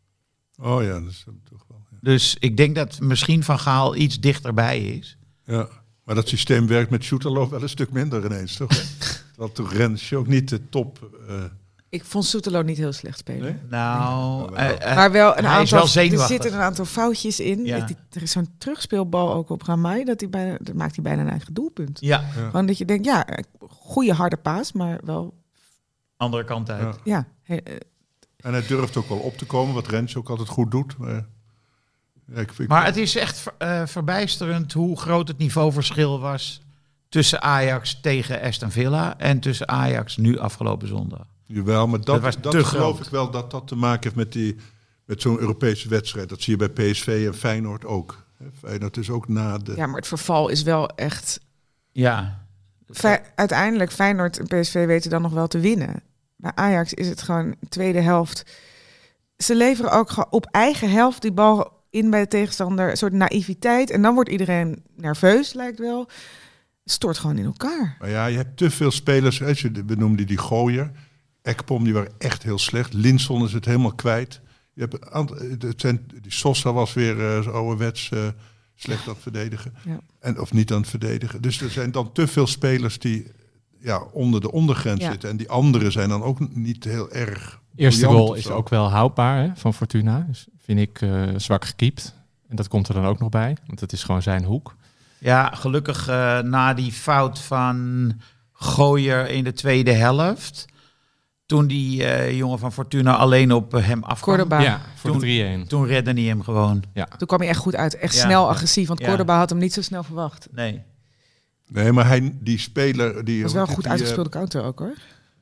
Oh ja, dat is toch wel... Ja. Dus ik denk dat misschien Van Gaal iets dichterbij is. Ja. Maar dat systeem werkt met Shooterloof wel een stuk minder ineens, toch? Terwijl toch Rens ook niet de top... eh, Ik vond Soetelo niet heel slecht spelen. nee? Nou, Ja, eh, eh, Maar wel een hij is aantal, wel er zenuwachtig. zitten een aantal foutjes in. Ja. Die- Er is zo'n terugspeelbal ook op Ramai. Dat, hij bijna, dat maakt hij bijna een eigen doelpunt. Ja, Ja. Gewoon dat je denkt, ja, goede harde paas, maar wel, andere kant uit. Ja. ja. he- eh, En hij durft ook wel op te komen, wat Rens ook altijd goed doet. Maar, ja, ik, ik, Maar het is echt ver- eh, verbijsterend hoe groot het niveauverschil was tussen Ajax tegen Aston Villa en tussen Ajax nu afgelopen zondag. Jawel, maar dat, Dat dat, was te geloof groot. ik wel dat dat te maken heeft met, die, met zo'n Europese wedstrijd. Dat zie je bij P S V en Feyenoord ook. Hè, Feyenoord is ook na de... ja, maar het verval is wel echt... Ja, Fe- uiteindelijk, Feyenoord en P S V weten dan nog wel te winnen. Bij Ajax is het gewoon tweede helft. Ze leveren ook gewoon op eigen helft die bal in bij de tegenstander. Een soort naïviteit. En dan wordt iedereen nerveus, lijkt wel. stort gewoon in elkaar. Maar ja, je hebt te veel spelers. Hè, je- we noemden die Gooier. Ekpom, die waren echt heel slecht. Linson is het helemaal kwijt. Je hebt een aantal- het zijn, die Sosa was weer uh, zo ouderwets uh, slecht aan het verdedigen. Ja. En, of niet aan het verdedigen. Dus er zijn dan te veel spelers die ja, onder de ondergrens Ja. zitten. En die anderen zijn dan ook niet heel erg... Eerste briljant goal of is zo. ook wel houdbaar hè, van Fortuna. Dus vind ik uh, zwak gekiept. En dat komt er dan ook nog bij. Want het is gewoon zijn hoek. Ja, gelukkig uh, na die fout van Gooier in de tweede helft. Toen die uh, jongen van Fortuna alleen op uh, hem afkwam. Cordoba. Ja, voor Toen- de drie-een. Toen redde hij hem gewoon. Toen kwam hij echt goed uit. Echt Ja. snel agressief. Want Ja. Cordoba had hem niet zo snel verwacht. Nee. Nee, maar hij, die speler... Die, Dat was wel een die, goed die, uitgespeelde counter ook hoor.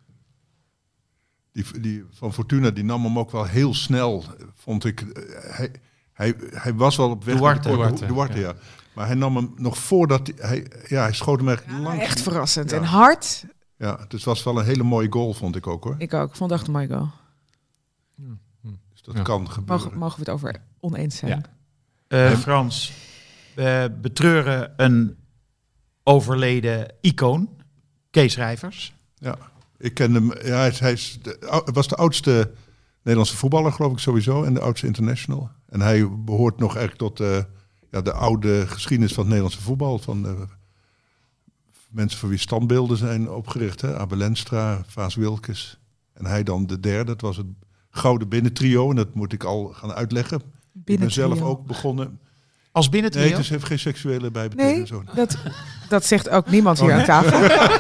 Die, die van Fortuna, die nam hem ook wel heel snel, vond ik. Uh, hij, hij, hij was wel op weg Duarte. naar de Duarte, Duarte, ja. ja. Maar hij nam hem nog voordat hij... hij ja, hij schoot hem echt lang. Echt verrassend. Ja. En hard. Ja, dus het was wel een hele mooie goal, vond ik ook hoor. Ik ook. Ik vond het echt een mooie goal. Dus dat Ja. kan gebeuren. Mogen, mogen we het over oneens zijn? Ja. Uh, Frans, we betreuren een overleden icoon, Kees Rijvers. Ja, ik ken hem. Ja, hij, is- hij is de, ou- was de oudste Nederlandse voetballer, geloof ik sowieso. En de oudste international. En hij behoort nog echt tot uh, ja, de oude geschiedenis van het Nederlandse voetbal. Van uh, mensen voor wie standbeelden zijn opgericht. Hè? Abel Enstra, Vaas Wilkes. En hij dan de derde. Dat was het gouden binnentrio. En dat moet ik al gaan uitleggen. Ik ben zelf ook begonnen. Als binnentrio? Nee, het is, heeft geen seksuele bijbetekenis. Nee, Zo. dat, dat zegt ook niemand hier Oh, aan tafel.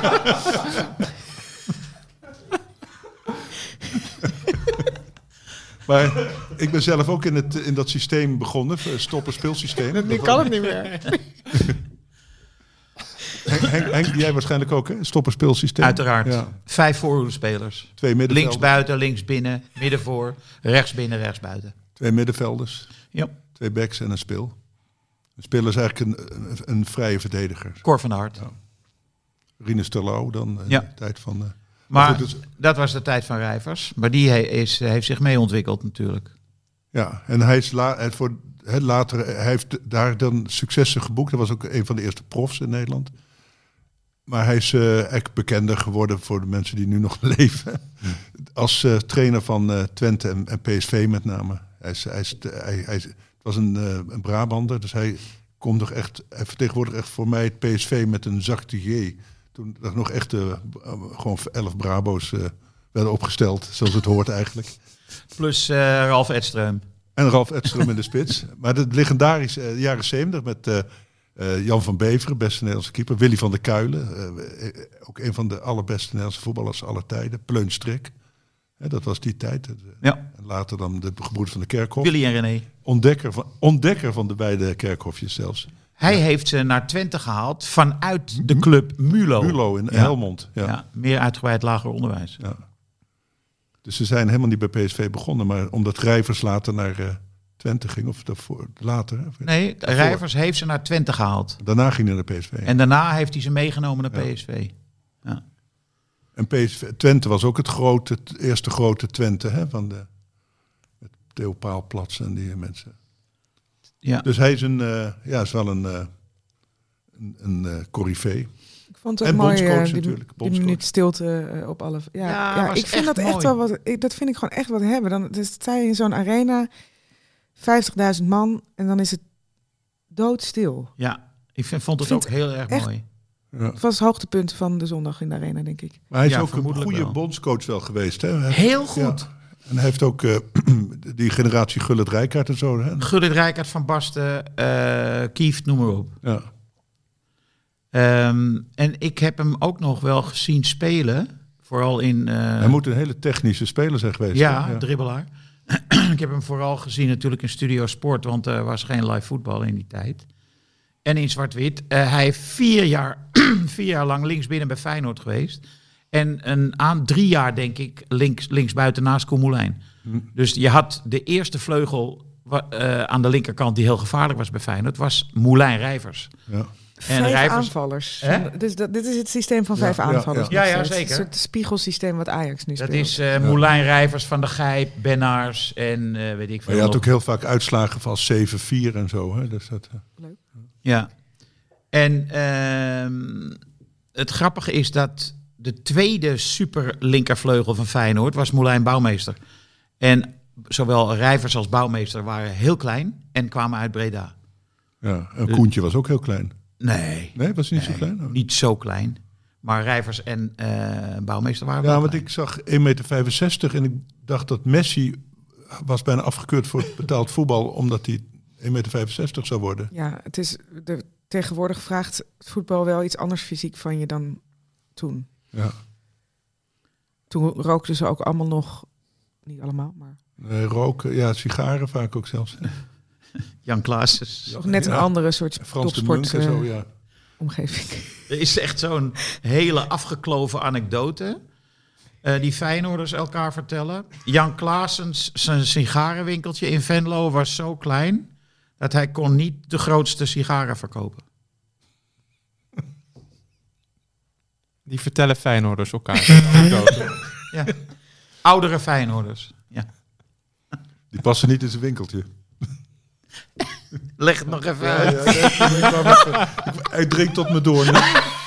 Maar ik ben zelf ook in, het, in dat systeem begonnen. Stopper-speelsysteem. Nu kan het niet meer. Henk, Henk, Henk, jij waarschijnlijk ook, hè? Stopper-speelsysteem. Uiteraard. Ja. Vijf voorhoedenspelers. Twee middenvelders. Links buiten, links binnen, midden voor, rechts binnen, rechts buiten. Twee middenvelders. Ja. Twee backs en een speel. Een speel is eigenlijk een, een, een vrije verdediger. Cor van der Hart. Ja. Rinus Terlouw dan. Uh, Ja. de tijd van... Uh, Maar goed, dus- dat was de tijd van Rijvers. Maar die he- is, heeft zich mee ontwikkeld natuurlijk. ja, en hij is la, hij voor, he, later... Hij heeft daar dan successen geboekt. Hij was ook een van de eerste profs in Nederland. Maar hij is uh, echt bekender geworden voor de mensen die nu nog leven. Als uh, trainer van uh, Twente en, en P S V met name. Hij, is, hij, is, hij, hij is, het was een, uh, een Brabander, dus hij komt toch echt, hij vertegenwoordigt echt voor mij het P S V met een zachte J. Toen er nog echt uh, gewoon elf Brabo's uh, werden opgesteld, zoals het hoort eigenlijk. Plus uh, Ralf Edström. En Ralf Edström in de spits. Maar de legendarische uh, jaren zeventig met uh, uh, Jan van Beveren, beste Nederlandse keeper. Willy van der Kuilen, uh, ook een van de allerbeste Nederlandse voetballers aller tijden. Pleun Strik. Hè, dat was die tijd. Ja. En later dan de gebroeders van de Kerkhof. Willy en René. Ontdekker van, ontdekker van de beide kerkhofjes zelfs. Hij heeft ze naar Twente gehaald vanuit de club Mulo. Mulo in Ja. Helmond. Ja. Ja, meer uitgebreid lager onderwijs. Ja. Dus ze zijn helemaal niet bij P S V begonnen. Maar omdat Rijvers later naar uh, Twente ging. Of daarvoor, later. Hè? Nee, Daarvoor. Rijvers heeft ze naar Twente gehaald. Daarna ging hij naar de P S V. En daarna heeft hij ze meegenomen naar Ja. P S V. Ja. En P S V, Twente was ook het, grote, het eerste grote Twente. Hè, van de, met Theo Paalplats en die mensen. Ja. Dus hij is, een, uh, ja, is wel een, uh, een, een uh, coryfee. Ik vond het ook En mooi, bondscoach uh, die, natuurlijk, die bondscoach. minuut stilte uh, op alle... Ja, Ja, ja, was ik vind echt dat echt mooi. wel wat... Ik, dat vind ik gewoon echt wat hebben. Dan dus sta je in zo'n arena, vijftigduizend man, en dan is het doodstil. ja, ik vind, vond het Vind ook heel erg echt- mooi. Ja. Het was het hoogtepunt van de zondag in de arena, denk ik. Maar hij is Ja, ook een vermoedelijk goede wel. bondscoach wel geweest. Hè? Hij- Heel goed. Ja. En hij heeft ook uh, die generatie Gullit Rijkaard en zo. Hè? Gullit Rijkaard, Van Basten, uh, Kieft, noem maar op. Ja. Um, en ik heb hem ook nog wel gezien spelen. Vooral in... Uh, Hij moet een hele technische speler zijn geweest. ja, hè? dribbelaar. Ik heb hem vooral gezien natuurlijk in Studio Sport, want er was geen live voetbal in die tijd. En in zwart-wit. Uh, hij heeft vier jaar, vier jaar lang linksbinnen bij Feyenoord geweest. En een aan drie jaar, denk ik, links, linksbuiten naast Koen Moulijn. Hm. Dus je had de eerste vleugel wa- uh, aan de linkerkant die heel gevaarlijk was bij Feyenoord, was Moulijn Rijvers. Ja. Vijf Rijvers- aanvallers. Hè? Dus dat, dit is het systeem van vijf Ja, ja, aanvallers. ja. nog Ja, ja, steeds. zeker. Een soort spiegelsysteem wat Ajax nu Dat speelt. is uh, Moulijn Rijvers, Van der Gijp, Bennaars en uh, weet ik veel. Maar je had nog. ook heel vaak uitslagen van zeven vier en zo. Hè? Dus dat, uh, Ja. En uh, het grappige is dat de tweede super linkervleugel van Feyenoord was Moulijn Bouwmeester. En zowel Rijvers als Bouwmeester waren heel klein en kwamen uit Breda. Ja, en Koentje was ook heel klein. Nee. Nee, was hij niet nee, zo klein? Oh. Niet zo klein. Maar Rijvers en uh, Bouwmeester waren Ja, wel want klein. ik zag één meter vijfenzestig en ik dacht dat Messi was bijna afgekeurd voor het betaald voetbal, omdat hij één meter vijfenzestig zou worden. Ja, het is de, tegenwoordig vraagt het voetbal wel iets anders fysiek van je dan toen. Ja. Toen rookten ze ook allemaal nog, niet allemaal, maar... Nee, roken, ja, sigaren vaak ook zelfs. Jan Klaas. Nog net een Ja. andere soort Frans de Munk en zo, ja. omgeving. Er is echt zo'n hele afgekloven anekdote uh, die Feyenoorders elkaar vertellen. Jan Klaasens zijn sigarenwinkeltje in Venlo was zo klein dat hij kon niet de grootste sigaren verkopen. Die vertellen Feyenoorders elkaar. Ja. Oudere Feyenoorders. Ja. Die passen niet in zijn winkeltje. Leg het nog even Ja, uit. ja, nee, ik wou even- ik- Hij drinkt tot me door. Nu.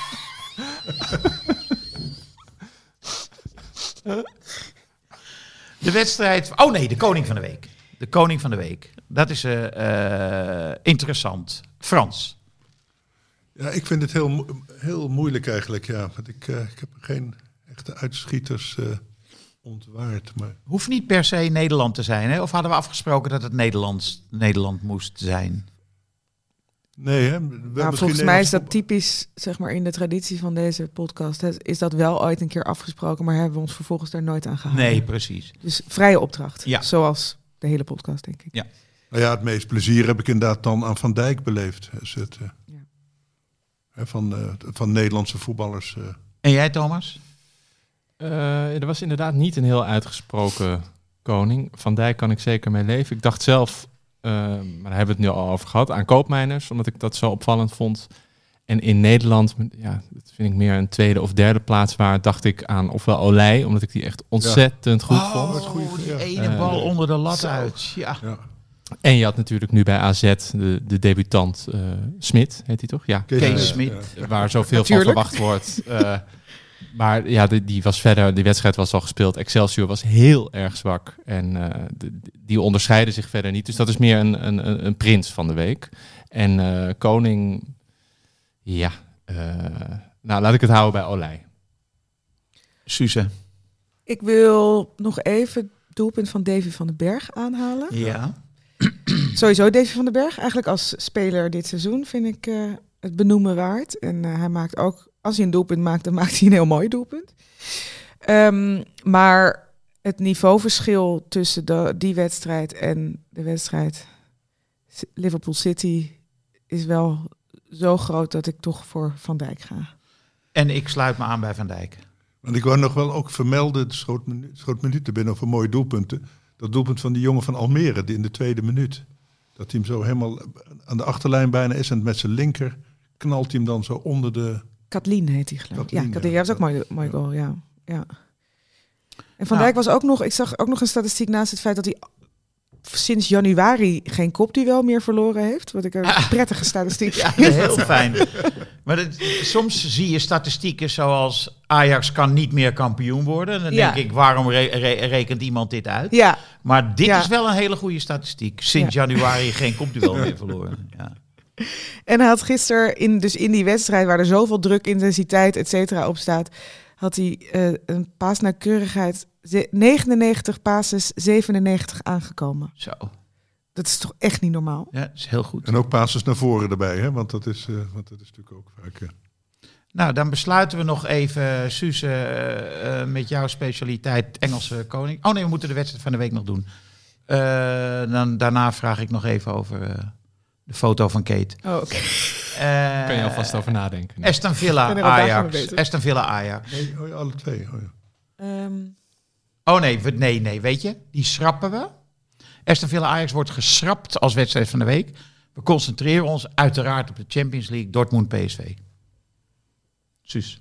De wedstrijd... Oh nee, de koning van de week. De koning van de week. Dat is uh, uh, interessant. Frans. Ja, ik vind het heel, mo- heel moeilijk eigenlijk, ja. Want ik, uh, ik heb geen echte uitschieters uh, ontwaard. Maar Hoeft niet per se Nederland te zijn, hè? Of hadden we afgesproken dat het Nederlands, Nederland moest zijn? nee, hè? We hebben Nou, misschien volgens mij is dat Nederlands typisch, zeg maar, in de traditie van deze podcast. Hè, is dat wel ooit een keer afgesproken, maar hebben we ons vervolgens daar nooit aan gehouden. Nee, precies. Dus vrije opdracht. Ja. Zoals de hele podcast, denk ik. Ja. Nou ja, het meest plezier heb ik inderdaad dan aan Van Dijk beleefd. Dus het, uh, Ja. hè, van, uh, van Nederlandse voetballers. Uh. En jij, Thomas? Uh, er was inderdaad niet een heel uitgesproken koning. Van Dijk kan ik zeker mee leven. Ik dacht zelf, uh, maar daar hebben we het nu al over gehad, aan Koopmeiners, omdat ik dat zo opvallend vond. En in Nederland, ja, dat vind ik meer een tweede of derde plaats waar, dacht ik aan ofwel Olij, omdat ik die echt ontzettend goed vond. wat goeie- die ja. ene Uh, bal onder de lat zo. uit. Ja. Ja. En je had natuurlijk nu bij A Z de, de debutant uh, Smit, heet hij toch? Ja. Kees, Kees ja, Smit. ja. Waar zoveel Natuurlijk. van verwacht wordt. Uh, maar ja, die, die was verder, die wedstrijd was al gespeeld. Excelsior was heel erg zwak. En uh, de, die onderscheiden zich verder niet. Dus dat is meer een, een, een prins van de week. En uh, koning, ja, uh, nou laat ik het houden bij Olij. Suze. Ik wil nog even het doelpunt van Davy van den Berg aanhalen. Ja. Sowieso Davy van den Berg, eigenlijk als speler dit seizoen, vind ik uh, het benoemen waard. En uh, hij maakt ook, als hij een doelpunt maakt, dan maakt hij een heel mooi doelpunt. Um, maar het niveauverschil tussen de, die wedstrijd en de wedstrijd Liverpool City is wel zo groot dat ik toch voor Van Dijk ga. En ik sluit me aan bij Van Dijk. Want ik wou nog wel ook vermelden, het schoot, minu- schoot minuten binnen over mooie doelpunten. Dat doelpunt van die jongen van Almere, die in de tweede minuut. Dat hij hem zo helemaal aan de achterlijn bijna is en met zijn linker knalt hij hem dan zo onder de... Kathleen heet hij geloof ik. Ja, Kathleen, Kathleen, ja. ja, dat is ook mooi, mooi goal, ja. ja. En Van Nou. Dijk was ook nog, ik zag ook nog een statistiek naast het feit dat hij sinds januari geen kopduel meer verloren heeft. Wat ik een Ah. prettige statistiek Ja, vind. heel fijn. Maar dat, soms zie je statistieken zoals Ajax kan niet meer kampioen worden. En dan Ja. denk ik, waarom re- re- rekent iemand dit uit? Ja, Maar dit Ja. is wel een hele goede statistiek. Sinds januari geen kopduel meer verloren. Ja. en hij had gisteren, in, dus in die wedstrijd waar er zoveel druk, intensiteit, et cetera op staat, had hij uh, een paasnauwkeurigheid, ze- negenennegentig passes, zevenennegentig aangekomen. Zo, Dat is toch echt niet normaal? ja, dat is heel goed. En ook passes naar voren erbij, hè? Want, dat is, uh, want dat is natuurlijk ook vaak... Uh... Nou, dan besluiten we nog even, Suze, uh, uh, met jouw specialiteit Engelse koning. Oh nee, we moeten de wedstrijd van de week nog doen. Uh, dan, daarna vraag ik nog even over uh, de foto van Kate. Oh, oké. Uh, Kan je alvast over nadenken. Aston Villa, Ik ben er al dagen mee Ajax. bezig. Aston Villa, Ajax. Nee, oh ja, alle twee. Oh ja. Um, Oh nee, we, nee, nee, weet je, die schrappen we. Aston Villa, Ajax wordt geschrapt als wedstrijd van de week. We concentreren ons uiteraard op de Champions League, Dortmund, P S V. Suus.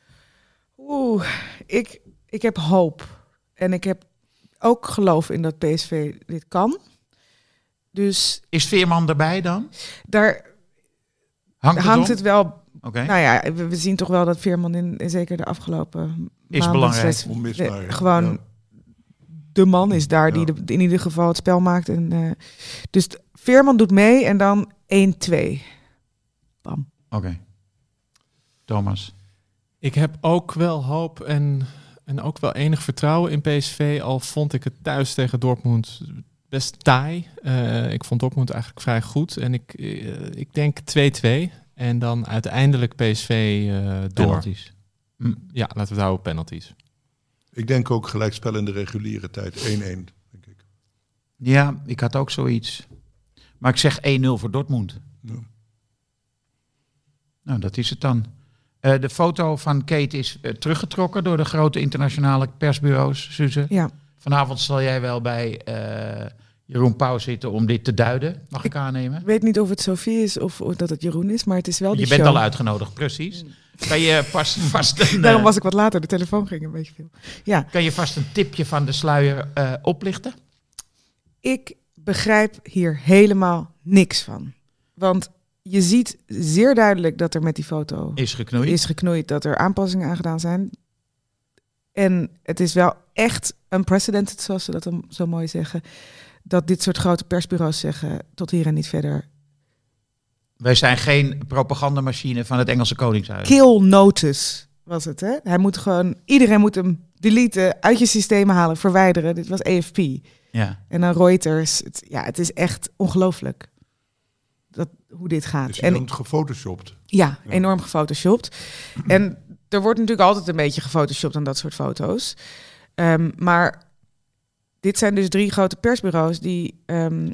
Oeh, ik, ik heb hoop. En ik heb ook geloof in dat P S V dit kan. Dus Is Veerman erbij dan? daar, Hangt het, hangt om? het wel. Oké. Nou ja, we, we zien toch wel dat Veerman in, in zeker de afgelopen Is maanden belangrijk, steeds- onmisbaar, eh, ja. gewoon Ja. de man is daar die Ja. de, in ieder geval het spel maakt. En, uh, dus t- Veerman doet mee en dan één twee. Bam. Oké. Thomas. Ik heb ook wel hoop en, en ook wel enig vertrouwen in P S V. Al vond ik het thuis tegen Dortmund best taai. Uh, ik vond Dortmund eigenlijk vrij goed. En ik, uh, ik denk twee twee. En dan uiteindelijk P S V uh, door. Penalties. Hm. Ja, laten we het houden op penalties. Ik denk ook gelijkspel in de reguliere tijd. één-één, denk ik. Ja, ik had ook zoiets. Maar ik zeg één nul voor Dortmund. Ja. Nou, dat is het dan. Uh, de foto van Kate is uh, teruggetrokken door de grote internationale persbureaus, Suze. Ja. Vanavond zal jij wel bij uh, Jeroen Pauw zitten om dit te duiden. Mag ik, ik aannemen? Ik weet niet of het Sophie is of, of dat het Jeroen is, maar het is wel die Je bent show. al uitgenodigd, precies. Kan je vast, vast een, Daarom was ik wat later, de telefoon ging een beetje veel. Ja. Kan je vast een tipje van de sluier uh, oplichten? Ik begrijp hier helemaal niks van. Want je ziet zeer duidelijk dat er met die foto is geknoeid. is geknoeid, dat er aanpassingen aan gedaan zijn. En het is wel echt unprecedented, zoals ze dat dan zo mooi zeggen, dat dit soort grote persbureaus zeggen tot hier en niet verder. Wij zijn geen propagandamachine van het Engelse Koningshuis. Kill notice was het, hè? Hij moet gewoon, iedereen moet hem deleten, uit je systeem halen, verwijderen. Dit was A F P. Ja. En dan Reuters. Het, ja, het is echt ongelooflijk dat, hoe dit gaat. Is en en gefotoshopt? Ja, ja, enorm gefotoshopt. En er wordt natuurlijk altijd een beetje gefotoshopt aan dat soort foto's. Um, maar dit zijn dus drie grote persbureaus die um,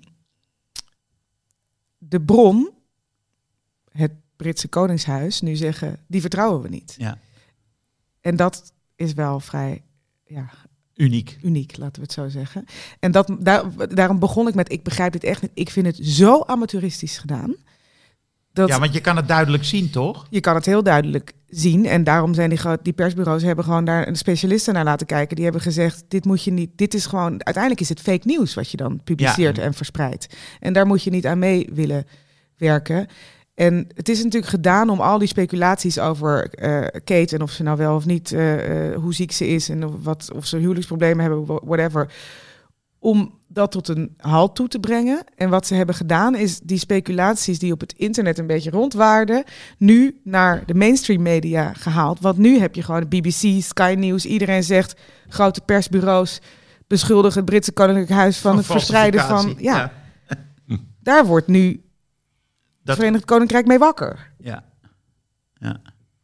de bron, het Britse Koningshuis, nu zeggen, die vertrouwen we niet. Ja. En dat is wel vrij ja, uniek. Uniek, laten we het zo zeggen. En dat, daar, daarom begon ik met, ik begrijp dit echt niet. Ik vind het zo amateuristisch gedaan. Dat ja, want je kan het duidelijk zien, toch? Je kan het heel duidelijk zien. En daarom zijn die, die persbureaus hebben gewoon daar een specialisten naar laten kijken. Die hebben gezegd, dit moet je niet, dit is gewoon, uiteindelijk is het fake nieuws wat je dan publiceert ja. en verspreidt. En daar moet je niet aan mee willen werken. En het is natuurlijk gedaan om al die speculaties over uh, Kate en of ze nou wel of niet, uh, uh, hoe ziek ze is en of, wat, of ze huwelijksproblemen hebben, whatever, om dat tot een halt toe te brengen. En wat ze hebben gedaan is die speculaties die op het internet een beetje rondwaarden, nu naar de mainstream media gehaald. Want nu heb je gewoon de B B C, Sky News, iedereen zegt, grote persbureaus beschuldigen het Britse Koninklijk Huis van, van het verspreiden van... Ja, ja. Daar wordt nu het dat... Verenigd Koninkrijk mee wakker. Ja. ja.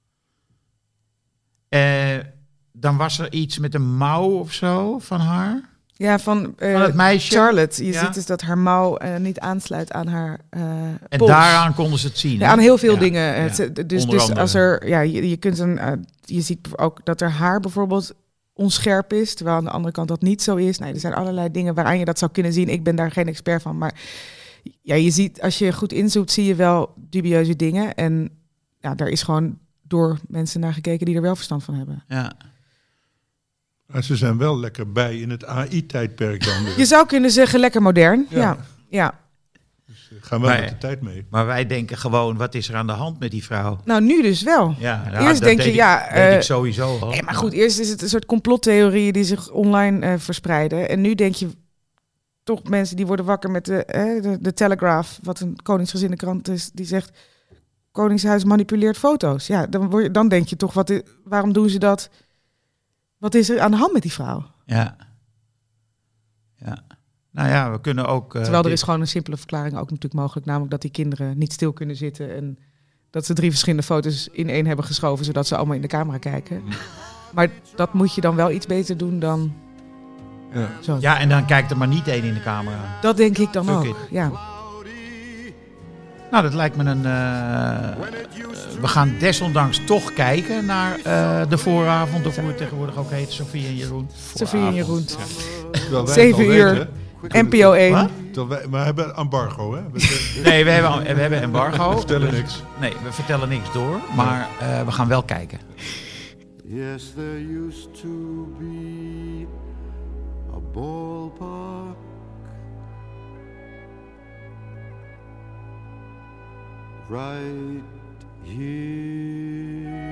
Uh, dan was er iets met een mouw of zo van haar... Ja, van, uh, van het meisje. Charlotte. Je ja. ziet dus dat haar mouw uh, niet aansluit aan haar uh, En pols. Daaraan konden ze het zien. Ja, aan heel veel ja. dingen. Ja. Het, dus, dus als er, ja, je, je kunt een, uh, je ziet ook dat er haar bijvoorbeeld onscherp is, terwijl aan de andere kant dat niet zo is. Nee, er zijn allerlei dingen waaraan je dat zou kunnen zien. Ik ben daar geen expert van, maar ja, je ziet, als je goed inzoekt, zie je wel dubieuze dingen. En ja, daar is gewoon door mensen naar gekeken die er wel verstand van hebben. Ja. Maar ze zijn wel lekker bij in het A I-tijdperk dan. Je zou kunnen zeggen lekker modern. Ja, ja. ja. Dus uh, gaan wel maar, met de tijd mee. Maar wij denken gewoon, wat is er aan de hand met die vrouw? Nou, nu dus wel. Ja, nou, eerst denk je, ik, ja... denk uh, ik sowieso al. Nee, maar goed, eerst is het een soort complottheorieën die zich online uh, verspreiden. En nu denk je toch mensen die worden wakker met de, uh, de, de Telegraph, wat een koningsgezinde krant is, die zegt, Koningshuis manipuleert foto's. Ja, dan, word je, dan denk je toch, wat, waarom doen ze dat... Wat is er aan de hand met die vrouw? Ja. Ja. Nou ja, we kunnen ook... Uh, Terwijl er dit... is gewoon een simpele verklaring ook natuurlijk mogelijk. Namelijk dat die kinderen niet stil kunnen zitten. En dat ze drie verschillende foto's in één hebben geschoven. Zodat ze allemaal in de camera kijken. Maar dat moet je dan wel iets beter doen dan... Ja, zo. Ja, en dan kijkt er maar niet één in de camera. Dat denk ik dan Fuck ook. it. Ja. Nou, dat lijkt me een... Uh, we gaan desondanks toch kijken naar uh, de vooravond, of hoe het tegenwoordig ook heet, Sophie en Jeroen. Sophie en Jeroen. Ja. Zeven uur, N P O één. Wij, maar we hebben embargo, hè? We nee, we hebben, we hebben embargo. We vertellen niks. Nee, we vertellen niks door, maar uh, we gaan wel kijken. Yes, there used to be a ballpark right here.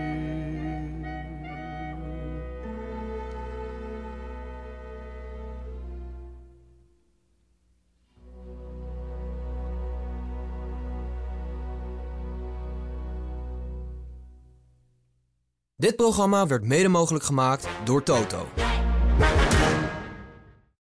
Dit programma werd mede mogelijk gemaakt door Toto.